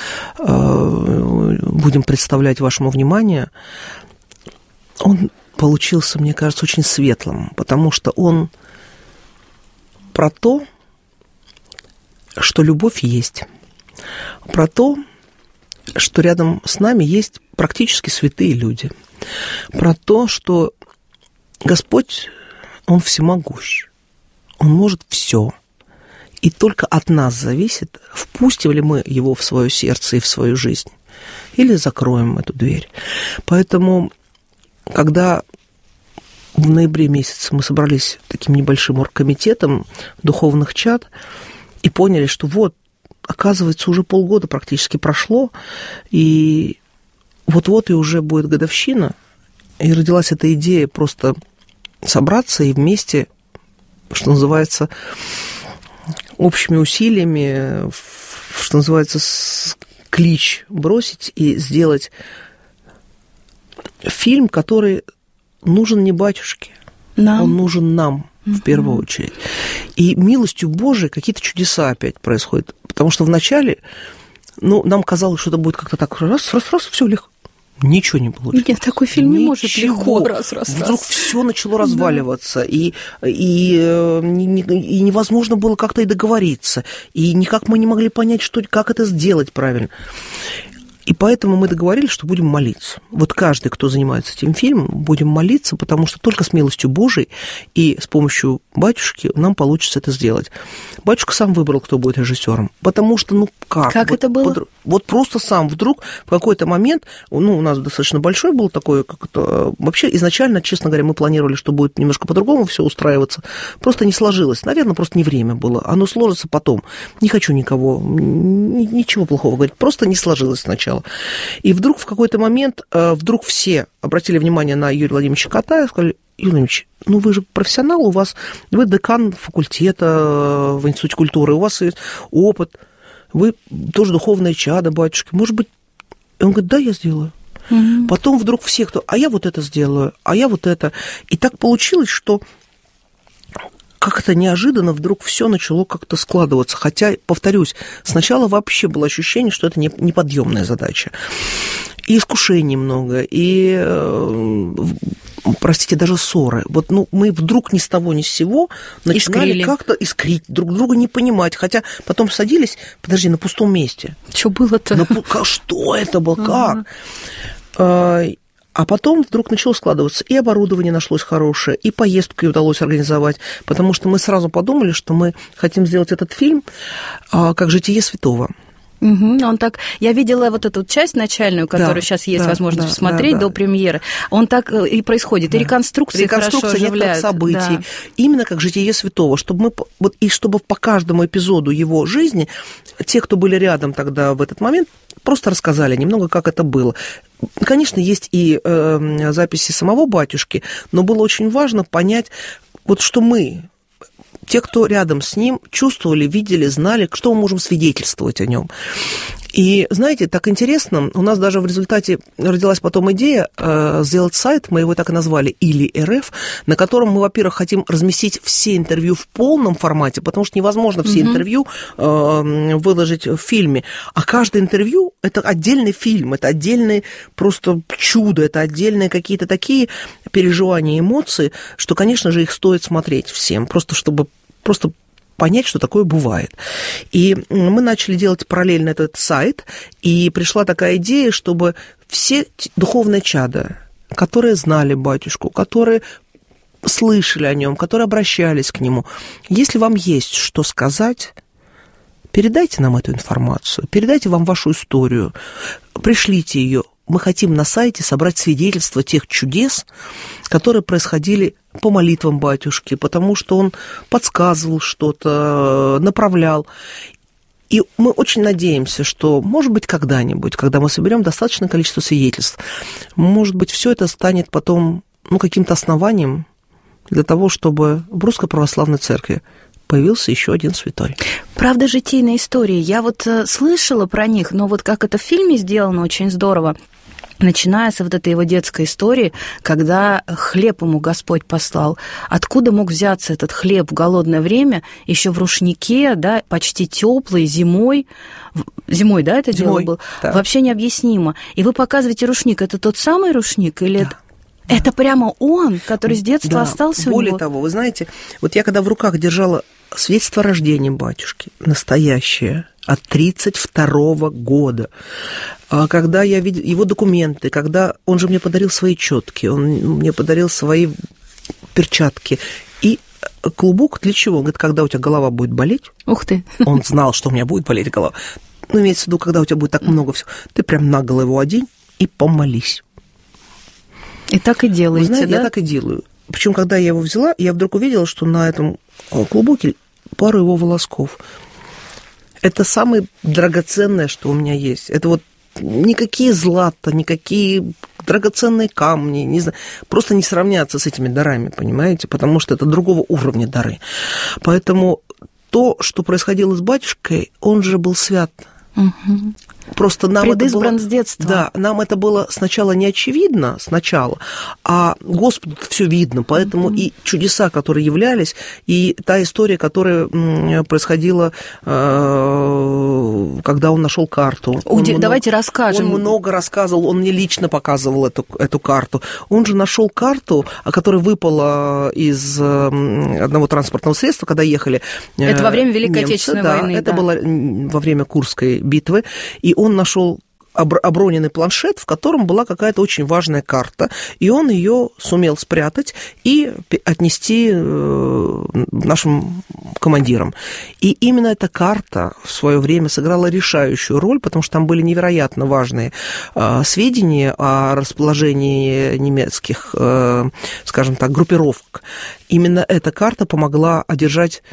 будем представлять вашему вниманию, он получился, мне кажется, очень светлым, потому что он про то, что любовь есть, про то, что рядом с нами есть практически святые люди, про то, что Господь, Он всемогущ, Он может все, и только от нас зависит, впустим ли мы Его в свое сердце и в свою жизнь, или закроем эту дверь. Поэтому, когда в ноябре месяце мы собрались таким небольшим оргкомитетом духовных чад и поняли, что вот, оказывается, уже полгода практически прошло, и вот-вот и уже будет годовщина, и родилась эта идея просто собраться и вместе, что называется, общими усилиями, что называется, клич бросить и сделать фильм, который нужен не батюшке, нам. Он нужен нам в первую очередь. И милостью Божией какие-то чудеса опять происходят. Потому что вначале, ну, нам казалось, что это будет как-то так раз, раз, раз, все легко. Ничего не было. Нет, такой фильм Ничего. не может легко раз, раз, Вдруг раз. все начало разваливаться, да. и, и, и невозможно было как-то и договориться, и никак мы не могли понять, что, как это сделать правильно. И поэтому мы договорились, что будем молиться. Вот каждый, кто занимается этим фильмом, будем молиться, потому что только с милостью Божией и с помощью батюшки нам получится это сделать. Батюшка сам выбрал, кто будет режиссером, потому что, ну как? Как вот, это было? Вот, вот просто сам вдруг в какой-то момент, ну, у нас достаточно большой был такой, как это, вообще изначально, честно говоря, мы планировали, что будет немножко по-другому все устраиваться, просто не сложилось. Наверное, просто не время было. Оно сложится потом. Не хочу никого, ничего плохого говорить, просто не сложилось сначала. И вдруг в какой-то момент, вдруг все обратили внимание на Юрия Владимировича Кота и сказали: Юрий Владимирович, ну вы же профессионал, у вас, вы декан факультета в Институте культуры, у вас есть опыт, вы тоже духовное чадо, батюшки, может быть... И он говорит: да, я сделаю. Mm-hmm. Потом вдруг все, кто, а я вот это сделаю, а я вот это. И так получилось, что как-то неожиданно вдруг все начало как-то складываться. Хотя, повторюсь, сначала вообще было ощущение, что это неподъемная задача. И искушений много, и, простите, даже ссоры. Вот, ну, мы вдруг ни с того ни с сего начинали Искрили. как-то искрить, друг друга не понимать. Хотя потом садились, подожди, на пустом месте. Что было-то? На, что это было? Как? Uh-huh. А потом вдруг начало складываться, и оборудование нашлось хорошее, и поездку удалось организовать, потому что мы сразу подумали, что мы хотим сделать этот фильм как «Житие святого». Угу, он так, я видела вот эту часть начальную, которую да, сейчас есть да, возможность да, посмотреть да, да. до премьеры. Он так и происходит, да. и реконструкции Реконструкция хорошо оживляют. событий, да. именно как «Житие святого», чтобы мы, вот, и чтобы по каждому эпизоду его жизни те, кто были рядом тогда в этот момент, просто рассказали немного, как это было. Конечно, есть и э, записи самого батюшки, но было очень важно понять, вот что мы, те, кто рядом с ним, чувствовали, видели, знали, что мы можем свидетельствовать о нем. И, знаете, так интересно, у нас даже в результате родилась потом идея э, сделать сайт, мы его так и назвали, или эр эф, на котором мы, во-первых, хотим разместить все интервью в полном формате, потому что невозможно все mm-hmm. интервью э, выложить в фильме, а каждое интервью – это отдельный фильм, это отдельное просто чудо, это отдельные какие-то такие переживания, эмоции, что, конечно же, их стоит смотреть всем, просто чтобы просто понять, что такое бывает. И мы начали делать параллельно этот сайт, и пришла такая идея, чтобы все духовные чада, которые знали батюшку, которые слышали о нем, которые обращались к нему, если вам есть что сказать, передайте нам эту информацию, передайте вам вашу историю, пришлите ее. Мы хотим на сайте собрать свидетельства тех чудес, которые происходили по молитвам батюшки, потому что он подсказывал что-то, направлял. И мы очень надеемся, что, может быть, когда-нибудь, когда мы соберем достаточное количество свидетельств, может быть, все это станет потом, ну, каким-то основанием для того, чтобы в Русской Православной Церкви появился еще один святой. Правда, житийные истории. Я вот слышала про них, но вот как это в фильме сделано, очень здорово. Начиная с вот этой его детской истории, когда хлеб ему Господь послал. Откуда мог взяться этот хлеб в голодное время, еще в рушнике, да, почти теплый, зимой. Зимой, да, это зимой, дело было? Да. Вообще необъяснимо. И вы показываете рушник. Это тот самый рушник или... Да. Это... Да. Это прямо он, который с детства да. остался Более у него? Более того, вы знаете, вот я когда в руках держала свидетельство о рождении батюшки, настоящее, от тридцать второго года, когда я видела его документы, когда он же мне подарил свои четки, он мне подарил свои перчатки и клубок для чего? Он говорит, когда у тебя голова будет болеть, ух ты, он знал, что у меня будет болеть голова, ну, имеется в виду, когда у тебя будет так много всего, ты прям наголо его одень и помолись. И так и делаете, Вы знаете, да? Я так и делаю. Причем, когда я его взяла, я вдруг увидела, что на этом клубоке пару его волосков. Это самое драгоценное, что у меня есть. Это вот никакие злато, никакие драгоценные камни, не знаю, просто не сравнятся с этими дарами, понимаете? Потому что это другого уровня дары. Поэтому то, что происходило с батюшкой, он же был свят. Угу. Просто нам предызбран это было, с детства. Да, нам это было сначала не очевидно, сначала, а Господу все видно, поэтому mm-hmm. и чудеса, которые являлись, и та история, которая происходила, когда он нашел карту. Уди... Он Давайте много, расскажем. Он много рассказывал, он мне лично показывал эту, эту карту. Он же нашел карту, которая выпала из одного транспортного средства, когда ехали. Это во время Великой немцы, Отечественной да, войны. Это да. было во время Курской битвы, и он нашел оброненный планшет, в котором была какая-то очень важная карта, и он ее сумел спрятать и отнести нашим командирам. И именно эта карта в свое время сыграла решающую роль, потому что там были невероятно важные сведения о расположении немецких, скажем так, группировок. Именно эта карта помогла одержать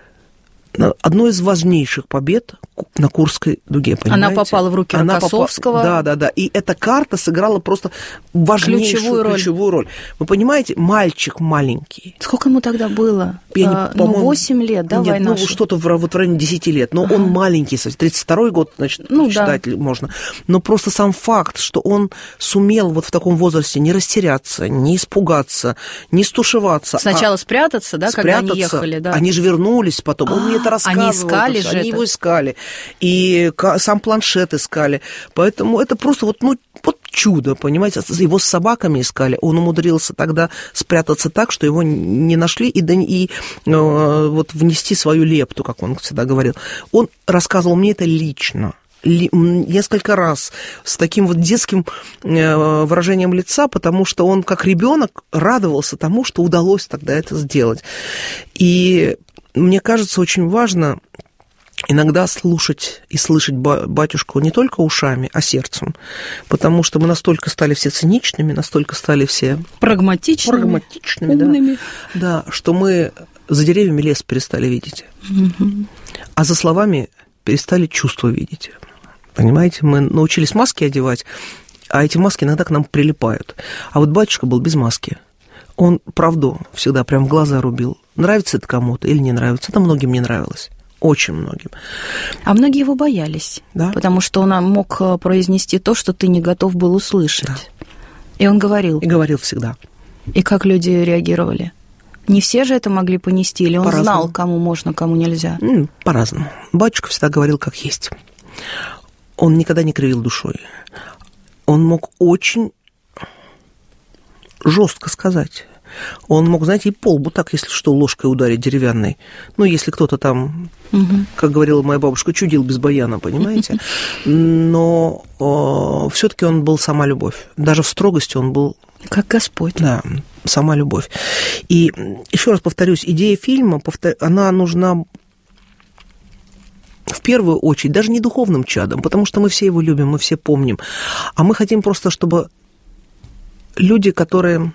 одной из важнейших побед на Курской дуге, понимаете? Она попала в руки Рокоссовского. Попала... Да, да, да. И эта карта сыграла просто важнейшую ключевую роль. ключевую роль. Вы понимаете, мальчик маленький. Сколько ему тогда было? Я не, ну, восемь лет, да, Нет, война? ну, что-то в, вот в районе десяти лет. Но ага. он маленький, тридцать второй год, значит, ну, считать да. можно. Но просто сам факт, что он сумел вот в таком возрасте не растеряться, не испугаться, не стушеваться. Сначала а спрятаться, да, спрятаться. Когда они ехали, да. Они же вернулись потом. Он мне это рассказывал. Они искали же Они это. его искали. И сам планшет искали. Поэтому это просто вот, ну, вот чудо, понимаете? Его с собаками искали. Он умудрился тогда спрятаться так, что его не нашли, и, и э, вот внести свою лепту, как он всегда говорил. Он рассказывал мне это лично. Несколько раз с таким вот детским выражением лица, потому что он как ребенок радовался тому, что удалось тогда это сделать. И мне кажется, очень важно иногда слушать и слышать батюшку не только ушами, а сердцем, потому что мы настолько стали все циничными, настолько стали все прагматичными, прагматичными умными. Да, да, что мы за деревьями лес перестали видеть, угу. а за словами перестали чувства видеть. Понимаете, мы научились маски одевать, а эти маски иногда к нам прилипают. А вот батюшка был без маски. Он правду всегда прям в глаза рубил. Нравится это кому-то или не нравится. Это многим не нравилось. Очень многим. А многие его боялись. Да? Потому что он мог произнести то, что ты не готов был услышать. Да. И он говорил. И говорил всегда. И как люди реагировали? Не все же это могли понести? Или он По-разному. знал, кому можно, кому нельзя? По-разному. Батюшка всегда говорил, как есть. Он никогда не кривил душой. Он мог очень жестко сказать. Он мог, знаете, и по лбу так, если что, ложкой ударить деревянной. Ну, если кто-то там, угу. как говорила моя бабушка, чудил без баяна, понимаете? Но все-таки он был сама любовь. Даже в строгости он был... Как Господь. Да, сама любовь. И еще раз повторюсь, идея фильма, она нужна... в первую очередь, даже не духовным чадом, потому что мы все его любим, мы все помним, а мы хотим просто, чтобы люди, которые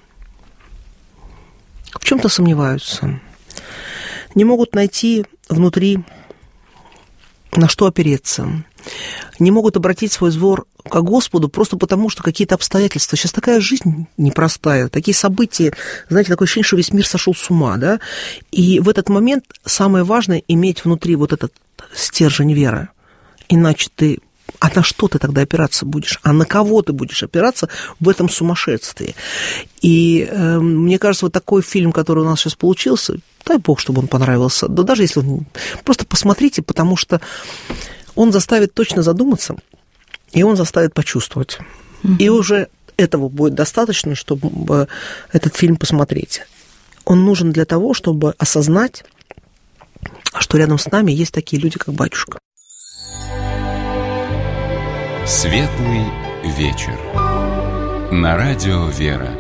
в чем-то сомневаются, не могут найти внутри, на что опереться, не могут обратить свой взор к Господу просто потому, что какие-то обстоятельства. Сейчас такая жизнь непростая, такие события, знаете, такое ощущение, что весь мир сошел с ума, да? И в этот момент самое важное иметь внутри вот этот стержень веры. Иначе ты... А на что ты тогда опираться будешь? А на кого ты будешь опираться в этом сумасшествии? И э, мне кажется, вот такой фильм, который у нас сейчас получился, дай бог, чтобы он понравился. Да даже если он... Просто посмотрите, потому что он заставит точно задуматься, и он заставит почувствовать. Mm-hmm. И уже этого будет достаточно, чтобы этот фильм посмотреть. Он нужен для того, чтобы осознать, что рядом с нами есть такие люди, как батюшка. Светлый вечер. На радио «Вера».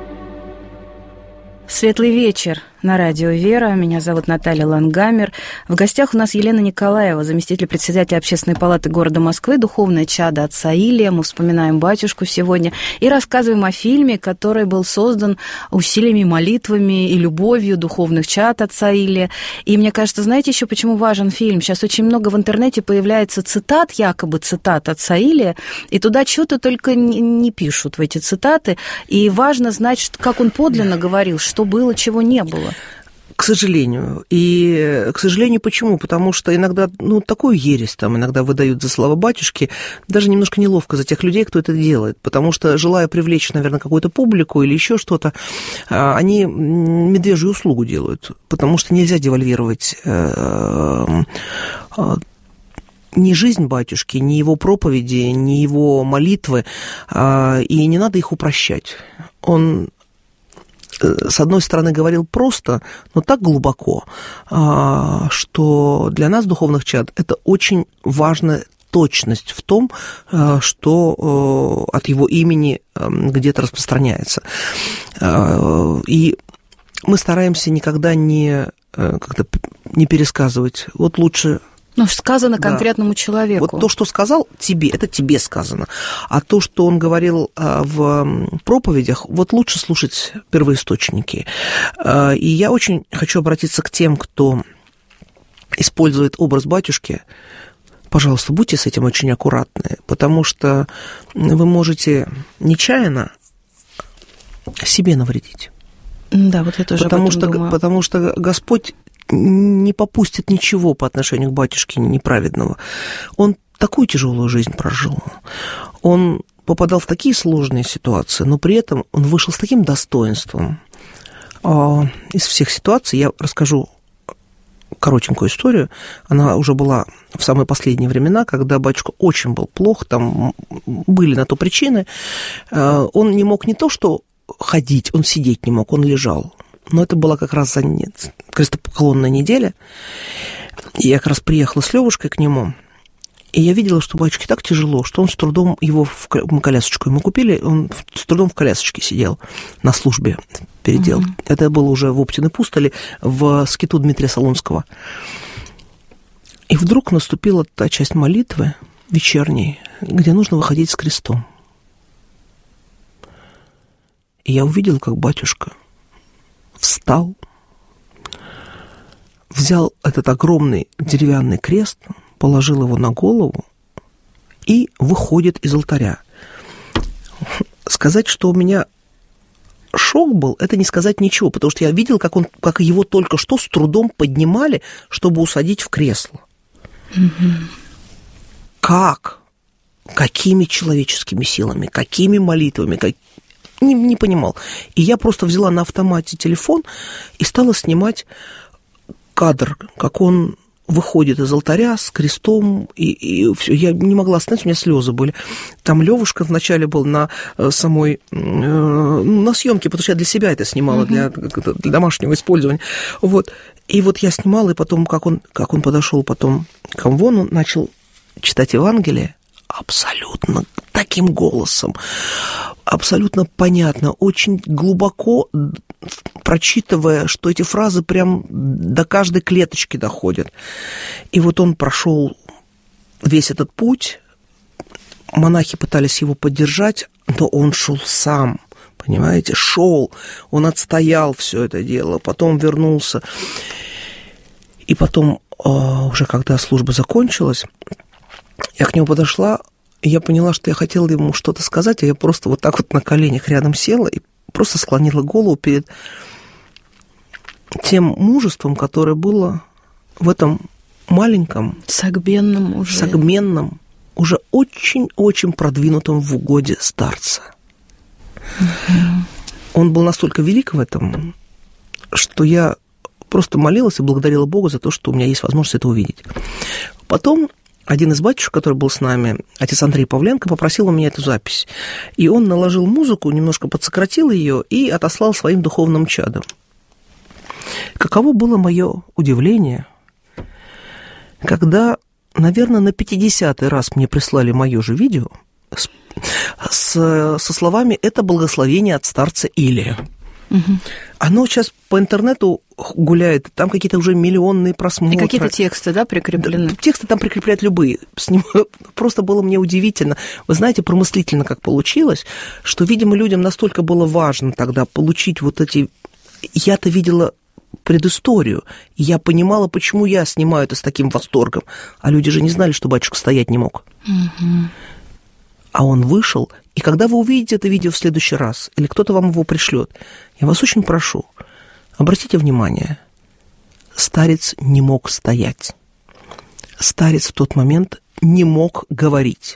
Светлый вечер на радио «Вера». Меня зовут Наталья Лангамер. В гостях у нас Елена Николаева, заместитель председателя Общественной палаты города Москвы, духовное чадо отца Илия. Мы вспоминаем батюшку сегодня и рассказываем о фильме, который был создан усилиями, молитвами и любовью духовных чад отца Илия. И мне кажется, знаете еще, почему важен фильм? Сейчас очень много в интернете появляется цитат, якобы цитат отца Илия, и туда что-то только не пишут в эти цитаты. И важно знать, как он подлинно говорил, что было, чего не было. К сожалению. И, к сожалению, почему? Потому что иногда, ну, такую ересь там иногда выдают за слова батюшки, даже немножко неловко за тех людей, кто это делает, потому что, желая привлечь, наверное, какую-то публику или еще что-то, они медвежью услугу делают, потому что нельзя девальвировать ни жизнь батюшки, ни его проповеди, ни его молитвы, и не надо их упрощать. Он... с одной стороны, говорил просто, но так глубоко, что для нас, духовных чад, это очень важная точность в том, что от его имени где-то распространяется. И мы стараемся никогда не, как-то не пересказывать. Вот лучше... Ну, сказано конкретному да. человеку. Вот то, что сказал тебе, это тебе сказано. А то, что он говорил в проповедях, вот лучше слушать первоисточники. И я очень хочу обратиться к тем, кто использует образ батюшки. Пожалуйста, будьте с этим очень аккуратны, потому что вы можете нечаянно себе навредить. Да, вот я тоже потому об этом что, думаю. Потому что Господь не попустит ничего по отношению к батюшке неправедного. Он такую тяжелую жизнь прожил. Он попадал в такие сложные ситуации, но при этом он вышел с таким достоинством. Из всех ситуаций я расскажу коротенькую историю. Она уже была в самые последние времена, когда батюшка очень был плох, там были на то причины. Он не мог не то что ходить, он сидеть не мог, он лежал. Но это была как раз за крестопоклонная неделя. И я как раз приехала с Лёвушкой к нему, и я видела, что батюшке так тяжело, что он с трудом его в мы колясочку ему купили, он с трудом в колясочке сидел на службе передел. Mm-hmm. Это было уже в Оптиной пустыне, в скиту Дмитрия Солунского. И вдруг наступила та часть молитвы вечерней, где нужно выходить с крестом. И я увидела, как батюшка встал, взял этот огромный деревянный крест, положил его на голову и выходит из алтаря. Сказать, что у меня шок был, это не сказать ничего, потому что я видел, как, он, как его только что с трудом поднимали, чтобы усадить в кресло. Mm-hmm. Как? Какими человеческими силами? Какими молитвами? Как... Не, не понимал. И я просто взяла на автомате телефон и стала снимать кадр, как он выходит из алтаря с крестом, и, и все. Я не могла остановиться, у меня слезы были. Там Лёвушка вначале был на самой, на съемке, потому что я для себя это снимала, для, для домашнего использования. Вот. И вот я снимала, и потом, как он, как он подошел потом к амвону, начал читать Евангелие, абсолютно таким голосом, абсолютно понятно, очень глубоко прочитывая, что эти фразы прям до каждой клеточки доходят. И вот он прошел весь этот путь, монахи пытались его поддержать, но он шел сам, понимаете, шел, он отстоял все это дело, потом вернулся. И потом, уже когда служба закончилась, я к нему подошла, и я поняла, что я хотела ему что-то сказать, а я просто вот так вот на коленях рядом села и просто склонила голову перед тем мужеством, которое было в этом маленьком, согбенном уже, согменном, уже очень-очень продвинутом в угоде старца. Угу. Он был настолько велик в этом, что я просто молилась и благодарила Бога за то, что у меня есть возможность это увидеть. Потом один из батюшек, который был с нами, отец Андрей Павленко, попросил у меня эту запись. И он наложил музыку, немножко подсократил ее и отослал своим духовным чадам. Каково было мое удивление, когда, наверное, на пятидесятый раз мне прислали мое же видео с, с, со словами «Это благословение от старца Илия». Угу. Оно сейчас по интернету гуляет, там какие-то уже миллионные просмотры. И какие-то тексты, да, прикреплены? Да, тексты там прикрепляют любые. С ним просто было мне удивительно. Вы знаете, промыслительно как получилось, что, видимо, людям настолько было важно тогда получить вот эти... Я-то видела предысторию, и я понимала, почему я снимаю это с таким восторгом. А люди же не знали, что батюшка стоять не мог. Угу. А он вышел, и когда вы увидите это видео в следующий раз, или кто-то вам его пришлет, я вас очень прошу, обратите внимание, старец не мог стоять. Старец в тот момент не мог говорить.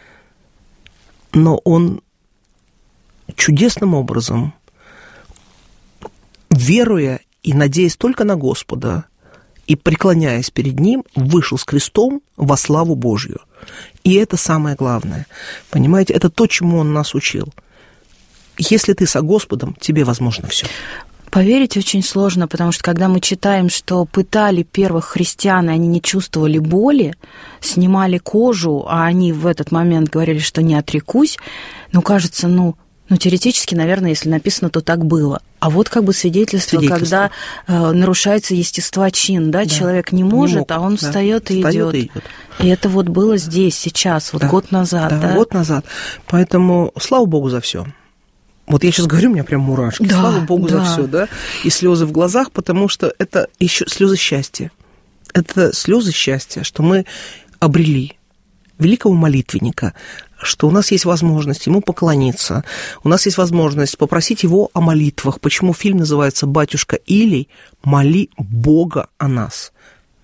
Но он чудесным образом, веруя и надеясь только на Господа, и, преклоняясь перед Ним, вышел с крестом во славу Божью. И это самое главное. Понимаете, это то, чему Он нас учил. Если ты со Господом, тебе возможно все. Поверить очень сложно, потому что когда мы читаем, что пытали первых христиан, и они не чувствовали боли, снимали кожу, а они в этот момент говорили, что не отрекусь, ну, кажется, ну, ну теоретически, наверное, если написано, то так было. А вот как бы свидетельство, свидетельство. когда э, нарушается естествочин, да? Да, человек не может, не мог, а он да. встает и идет. И, идет. И это вот было здесь, сейчас, вот да. год назад. Да, да, год назад. Поэтому слава Богу за все. Вот я сейчас говорю, у меня прям мурашки. Да, слава Богу да. за все, да? И слезы в глазах, потому что это еще слезы счастья. Это слезы счастья, что мы обрели великого молитвенника, что у нас есть возможность ему поклониться, у нас есть возможность попросить его о молитвах. Почему фильм называется «Батюшка Илий, моли Бога о нас».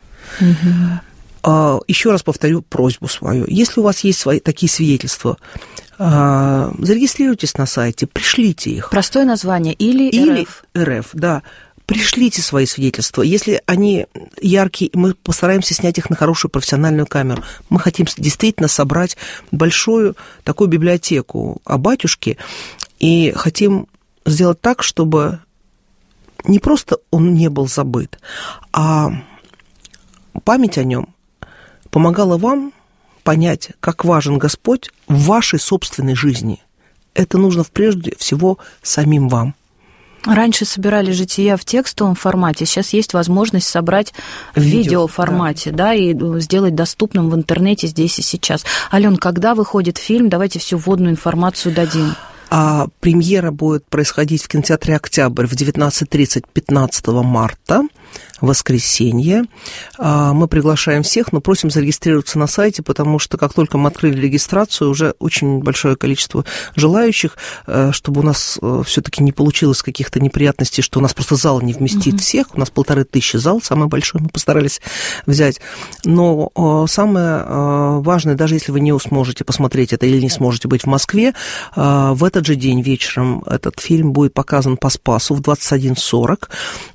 Угу. Еще раз повторю просьбу свою. Если у вас есть свои, такие свидетельства, зарегистрируйтесь на сайте, пришлите их. Простое название «Илий Или РФ, да. Пришлите свои свидетельства. Если они яркие, мы постараемся снять их на хорошую профессиональную камеру. Мы хотим действительно собрать большую такую библиотеку о батюшке и хотим сделать так, чтобы не просто он не был забыт, а память о нем помогала вам понять, как важен Господь в вашей собственной жизни. Это нужно прежде всего самим вам. Раньше собирали жития в текстовом формате, сейчас есть возможность собрать в Видео, видеоформате, да. да, и сделать доступным в интернете здесь и сейчас. Алён, когда выходит фильм, давайте всю вводную информацию дадим. А премьера будет происходить в кинотеатре «Октябрь» в девятнадцать тридцать пятнадцатого марта, воскресенье. Мы приглашаем всех, но просим зарегистрироваться на сайте, потому что как только мы открыли регистрацию, уже очень большое количество желающих, чтобы у нас все-таки не получилось каких-то неприятностей, что у нас просто зал не вместит угу. всех. У нас полторы тысячи зал, самый большой мы постарались взять. Но самое важное, даже если вы не сможете посмотреть это или не сможете быть в Москве, в этот же день вечером этот фильм будет показан по Спасу в двадцать один сорок.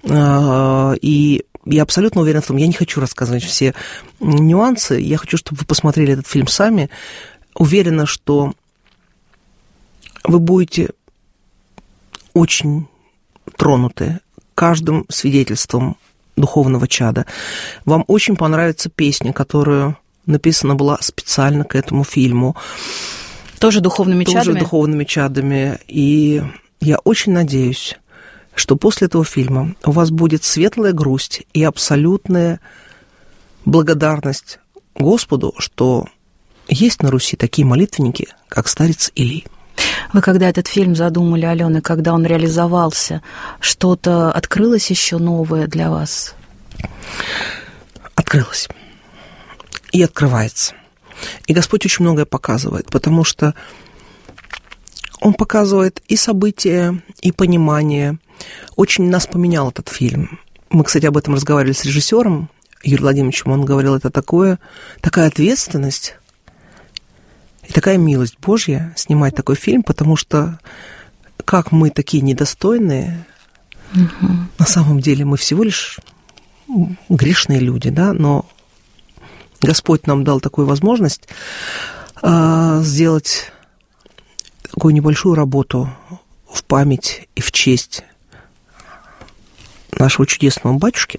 И я абсолютно уверена в том, я не хочу рассказывать все нюансы, я хочу, чтобы вы посмотрели этот фильм сами. Уверена, что вы будете очень тронуты каждым свидетельством духовного чада. Вам очень понравится песня, которая написана была специально к этому фильму. Тоже духовными Тоже чадами? Тоже духовными чадами. И я очень надеюсь, что после этого фильма у вас будет светлая грусть и абсолютная благодарность Господу, что есть на Руси такие молитвенники, как старец Илий. Вы когда этот фильм задумали, Алёна, когда он реализовался, что-то открылось еще новое для вас? Открылось. И открывается. И Господь очень многое показывает, потому что Он показывает и события, и понимание. Очень нас поменял этот фильм. Мы, кстати, об этом разговаривали с режиссером Юрием Владимировичем. Он говорил, это такое, такая ответственность и такая милость Божья снимать такой фильм, потому что как мы такие недостойные, угу. На самом деле мы всего лишь грешные люди, да, но Господь нам дал такую возможность э, сделать такую небольшую работу в память и в честь нашего чудесного батюшки.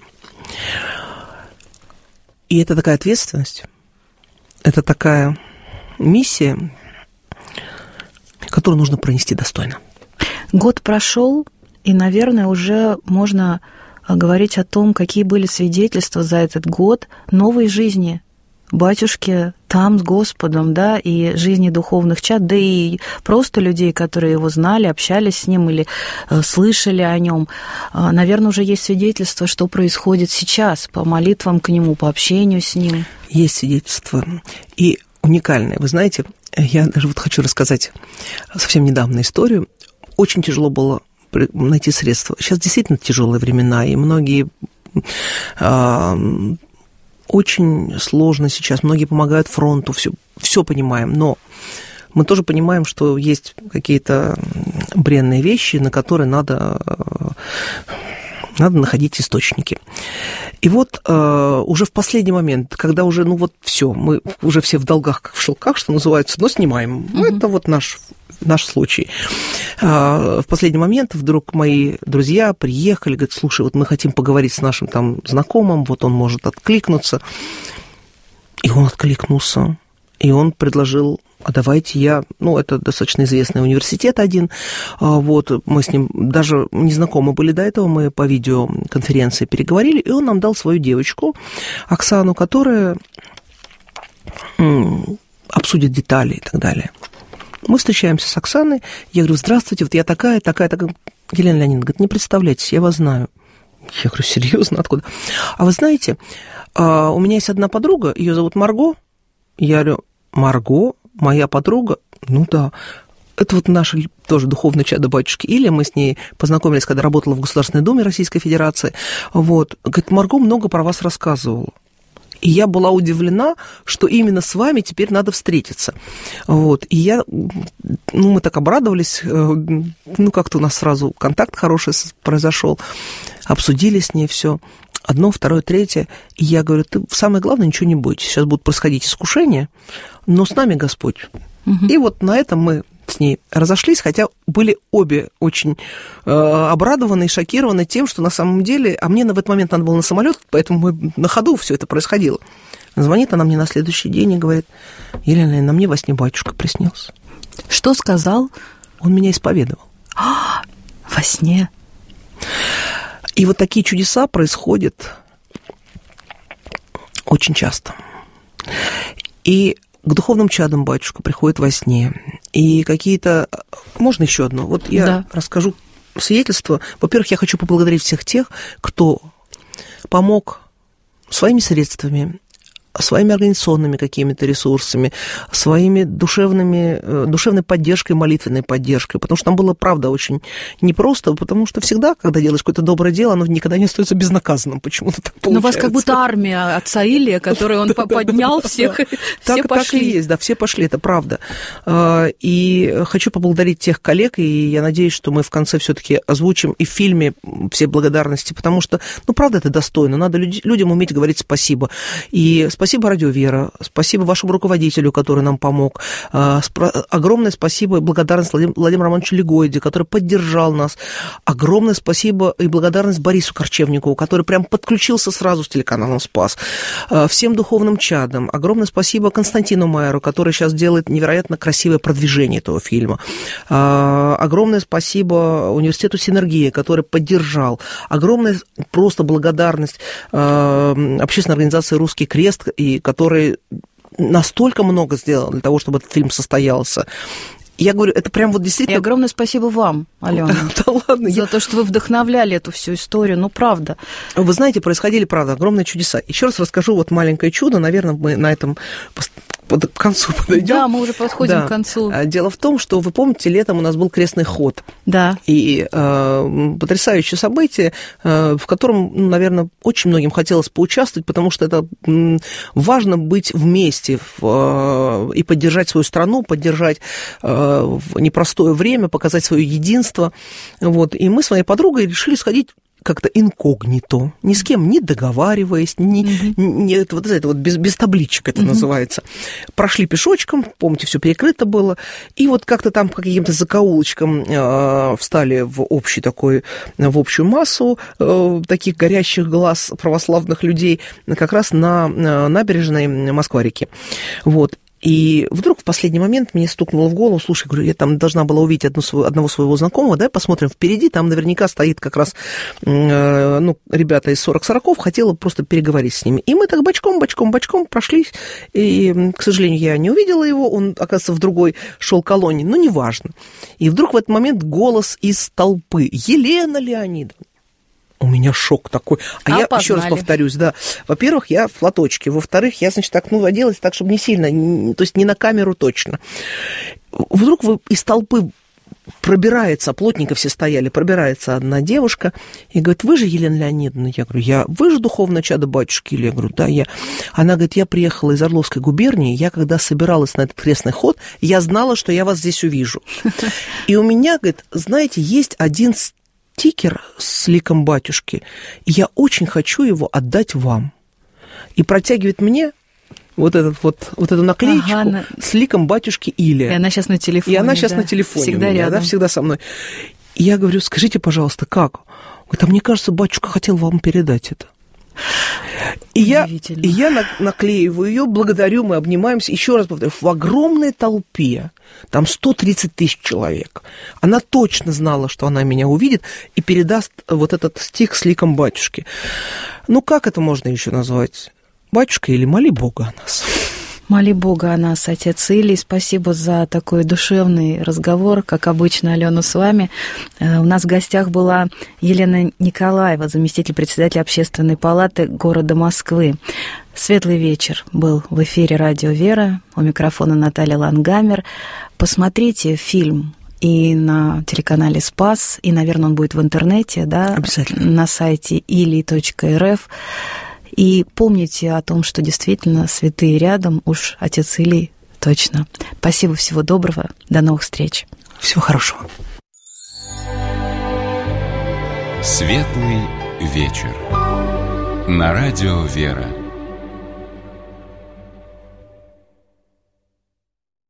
И это такая ответственность, это такая миссия, которую нужно пронести достойно. Год прошел, и, наверное, уже можно говорить о том, какие были свидетельства за этот год новой жизни батюшки там с Господом, да, и жизни духовных чад, да и просто людей, которые его знали, общались с ним или э, слышали о нем. Э, наверное, уже есть свидетельства, что происходит сейчас по молитвам к нему, по общению с ним. Есть свидетельства. И уникальное. Вы знаете, я даже вот хочу рассказать совсем недавно историю. Очень тяжело было найти средства. Сейчас действительно тяжелые времена, и многие... Э, Очень сложно сейчас, многие помогают фронту, все, все понимаем, но мы тоже понимаем, что есть какие-то бренные вещи, на которые надо, надо находить источники. И вот э, уже в последний момент, когда уже, ну вот все, мы уже все в долгах, как в шелках, что называется, но снимаем. Mm-hmm. Это вот наш, наш случай. Э, в последний момент вдруг мои друзья приехали, говорят, слушай, вот мы хотим поговорить с нашим там знакомым, вот он может откликнуться. И он откликнулся, и он предложил, а давайте я, ну, это достаточно известный университет один, вот, мы с ним даже не знакомы были до этого, мы по видеоконференции переговорили, и он нам дал свою девочку, Оксану, которая обсудит детали и так далее. Мы встречаемся с Оксаной, я говорю, здравствуйте, вот я такая, такая, такая. Елена Леонидовна говорит, не представляйтесь, я вас знаю. Я говорю, серьезно, откуда? А вы знаете, у меня есть одна подруга, ее зовут Марго. Я говорю, Марго, моя подруга? Ну да, это вот наша тоже духовное чадо батюшки Илья, мы с ней познакомились, когда работала в Государственной Думе Российской Федерации. Вот, говорит, Марго много про вас рассказывала. И я была удивлена, что именно с вами теперь надо встретиться. Вот. И я, ну, мы так обрадовались, ну, как-то у нас сразу контакт хороший произошел, обсудили с ней все. Одно, второе, третье. И я говорю, ты самое главное, ничего не бойтесь. Сейчас будут происходить искушения, но с нами Господь. Угу. И вот на этом мы с ней разошлись, хотя были обе очень э, обрадованы и шокированы тем, что на самом деле... А мне в этот момент надо было на самолет, поэтому мы, на ходу все это происходило. Звонит она мне на следующий день и говорит, Елена Леонидовна, мне во сне батюшка приснился. Что сказал? Он меня исповедовал. А, во сне? И вот такие чудеса происходят очень часто. И к духовным чадам батюшка приходит во сне. И какие-то... Можно еще одно? Вот я да. расскажу свидетельство. Во-первых, я хочу поблагодарить всех тех, кто помог своими средствами, своими организационными какими-то ресурсами, своими душевными, душевной поддержкой, молитвенной поддержкой, потому что нам было, правда, очень непросто, потому что всегда, когда делаешь какое-то доброе дело, оно никогда не остается безнаказанным, почему-то так получается. Но у вас как будто армия отца Илия, которую он поднял, всех все пошли. Так и есть, да, все пошли, это правда. И хочу поблагодарить тех коллег, и я надеюсь, что мы в конце все-таки озвучим и в фильме все благодарности, потому что, ну, правда, это достойно, надо людям уметь говорить спасибо. И спасибо Спасибо Радио Вера, спасибо вашему руководителю, который нам помог. Огромное спасибо и благодарность Владимиру Романовичу Легойде, который поддержал нас. Огромное спасибо и благодарность Борису Корчевникову, который прям подключился сразу с телеканалом «Спас». Всем духовным чадам. Огромное спасибо Константину Майеру, который сейчас делает невероятно красивое продвижение этого фильма. Огромное спасибо университету «Синергия», который поддержал. Огромная просто благодарность общественной организации «Русский крест», и который настолько много сделал для того, чтобы этот фильм состоялся. Я говорю, это прям вот действительно... И огромное спасибо вам, Алена, да, ладно, за я... то, что вы вдохновляли эту всю историю, ну, правда. Вы знаете, происходили, правда, огромные чудеса. Еще раз расскажу вот маленькое чудо, наверное, мы на этом под, к концу подойдем. Да, мы уже подходим да. к концу. Дело в том, что, вы помните, летом у нас был крестный ход. Да. И э, потрясающее событие, э, в котором, ну, наверное, очень многим хотелось поучаствовать, потому что это м, важно быть вместе в, э, и поддержать свою страну, поддержать э, в непростое время, показать свое единство. Вот. И мы с моей подругой решили сходить как-то инкогнито, ни с кем не договариваясь, не, mm-hmm. не, это, вот это вот без, без табличек это mm-hmm. называется. Прошли пешочком, помните, все перекрыто было, и вот как-то там по каким-то закоулочкам э, встали в общий такой, в общую массу э, таких горящих глаз православных людей как раз на, на набережной Москва-реки. Вот. И вдруг в последний момент мне стукнуло в голову, слушай, говорю, я там должна была увидеть одну свою, одного своего знакомого, да, посмотрим впереди, там наверняка стоит как раз, э, ну, ребята из сорок сороков, хотела просто переговорить с ними. И мы так бочком, бочком, бочком прошлись, и, к сожалению, я не увидела его, он, оказывается, в другой шел колонне, но неважно. И вдруг в этот момент голос из толпы: Елена Леонидовна. У меня шок такой. А, а я познали. Еще раз повторюсь, да. Во-первых, я в платочке. Во-вторых, я, значит, так, ну, оделась так, чтобы не сильно, не, то есть не на камеру точно. Вдруг вы из толпы пробирается, плотненько все стояли, пробирается одна девушка и говорит: вы же Елена Леонидовна? Я говорю: я. Вы же духовное чадо батюшки? Или я говорю: да, я. Она говорит: я приехала из Орловской губернии, я когда собиралась на этот крестный ход, я знала, что я вас здесь увижу. И у меня, говорит, знаете, есть один стикер с ликом батюшки, и я очень хочу его отдать вам. И протягивает мне вот, этот, вот, вот эту наклеечку ага, на... с ликом батюшки Илия. И она сейчас на телефоне. И она сейчас да. на телефоне всегда у меня, рядом. Да, всегда со мной. И я говорю: скажите, пожалуйста, как? Говорит: а мне кажется, батюшка хотел вам передать это. И я, и я наклеиваю ее, благодарю, мы обнимаемся. Еще раз повторю, в огромной толпе, там сто тридцать тысяч человек, она точно знала, что она меня увидит и передаст вот этот стих с ликом батюшки. Ну, как это можно еще назвать? Батюшка или моли Бога о нас? Моли Бога о нас, отец Илий. Спасибо за такой душевный разговор. Как обычно, Алена, с вами. У нас в гостях была Елена Николаева, заместитель председателя Общественной палаты города Москвы. Светлый вечер был в эфире «Радио Вера». У микрофона Наталья Лангамер. Посмотрите фильм и на телеканале «Спас», и, наверное, он будет в интернете, да? Обязательно. На сайте или точка эр эф. И помните о том, что действительно святые рядом, уж отец Илий точно. Спасибо, всего доброго, до новых встреч. Всего хорошего. Светлый вечер. На радио «Вера».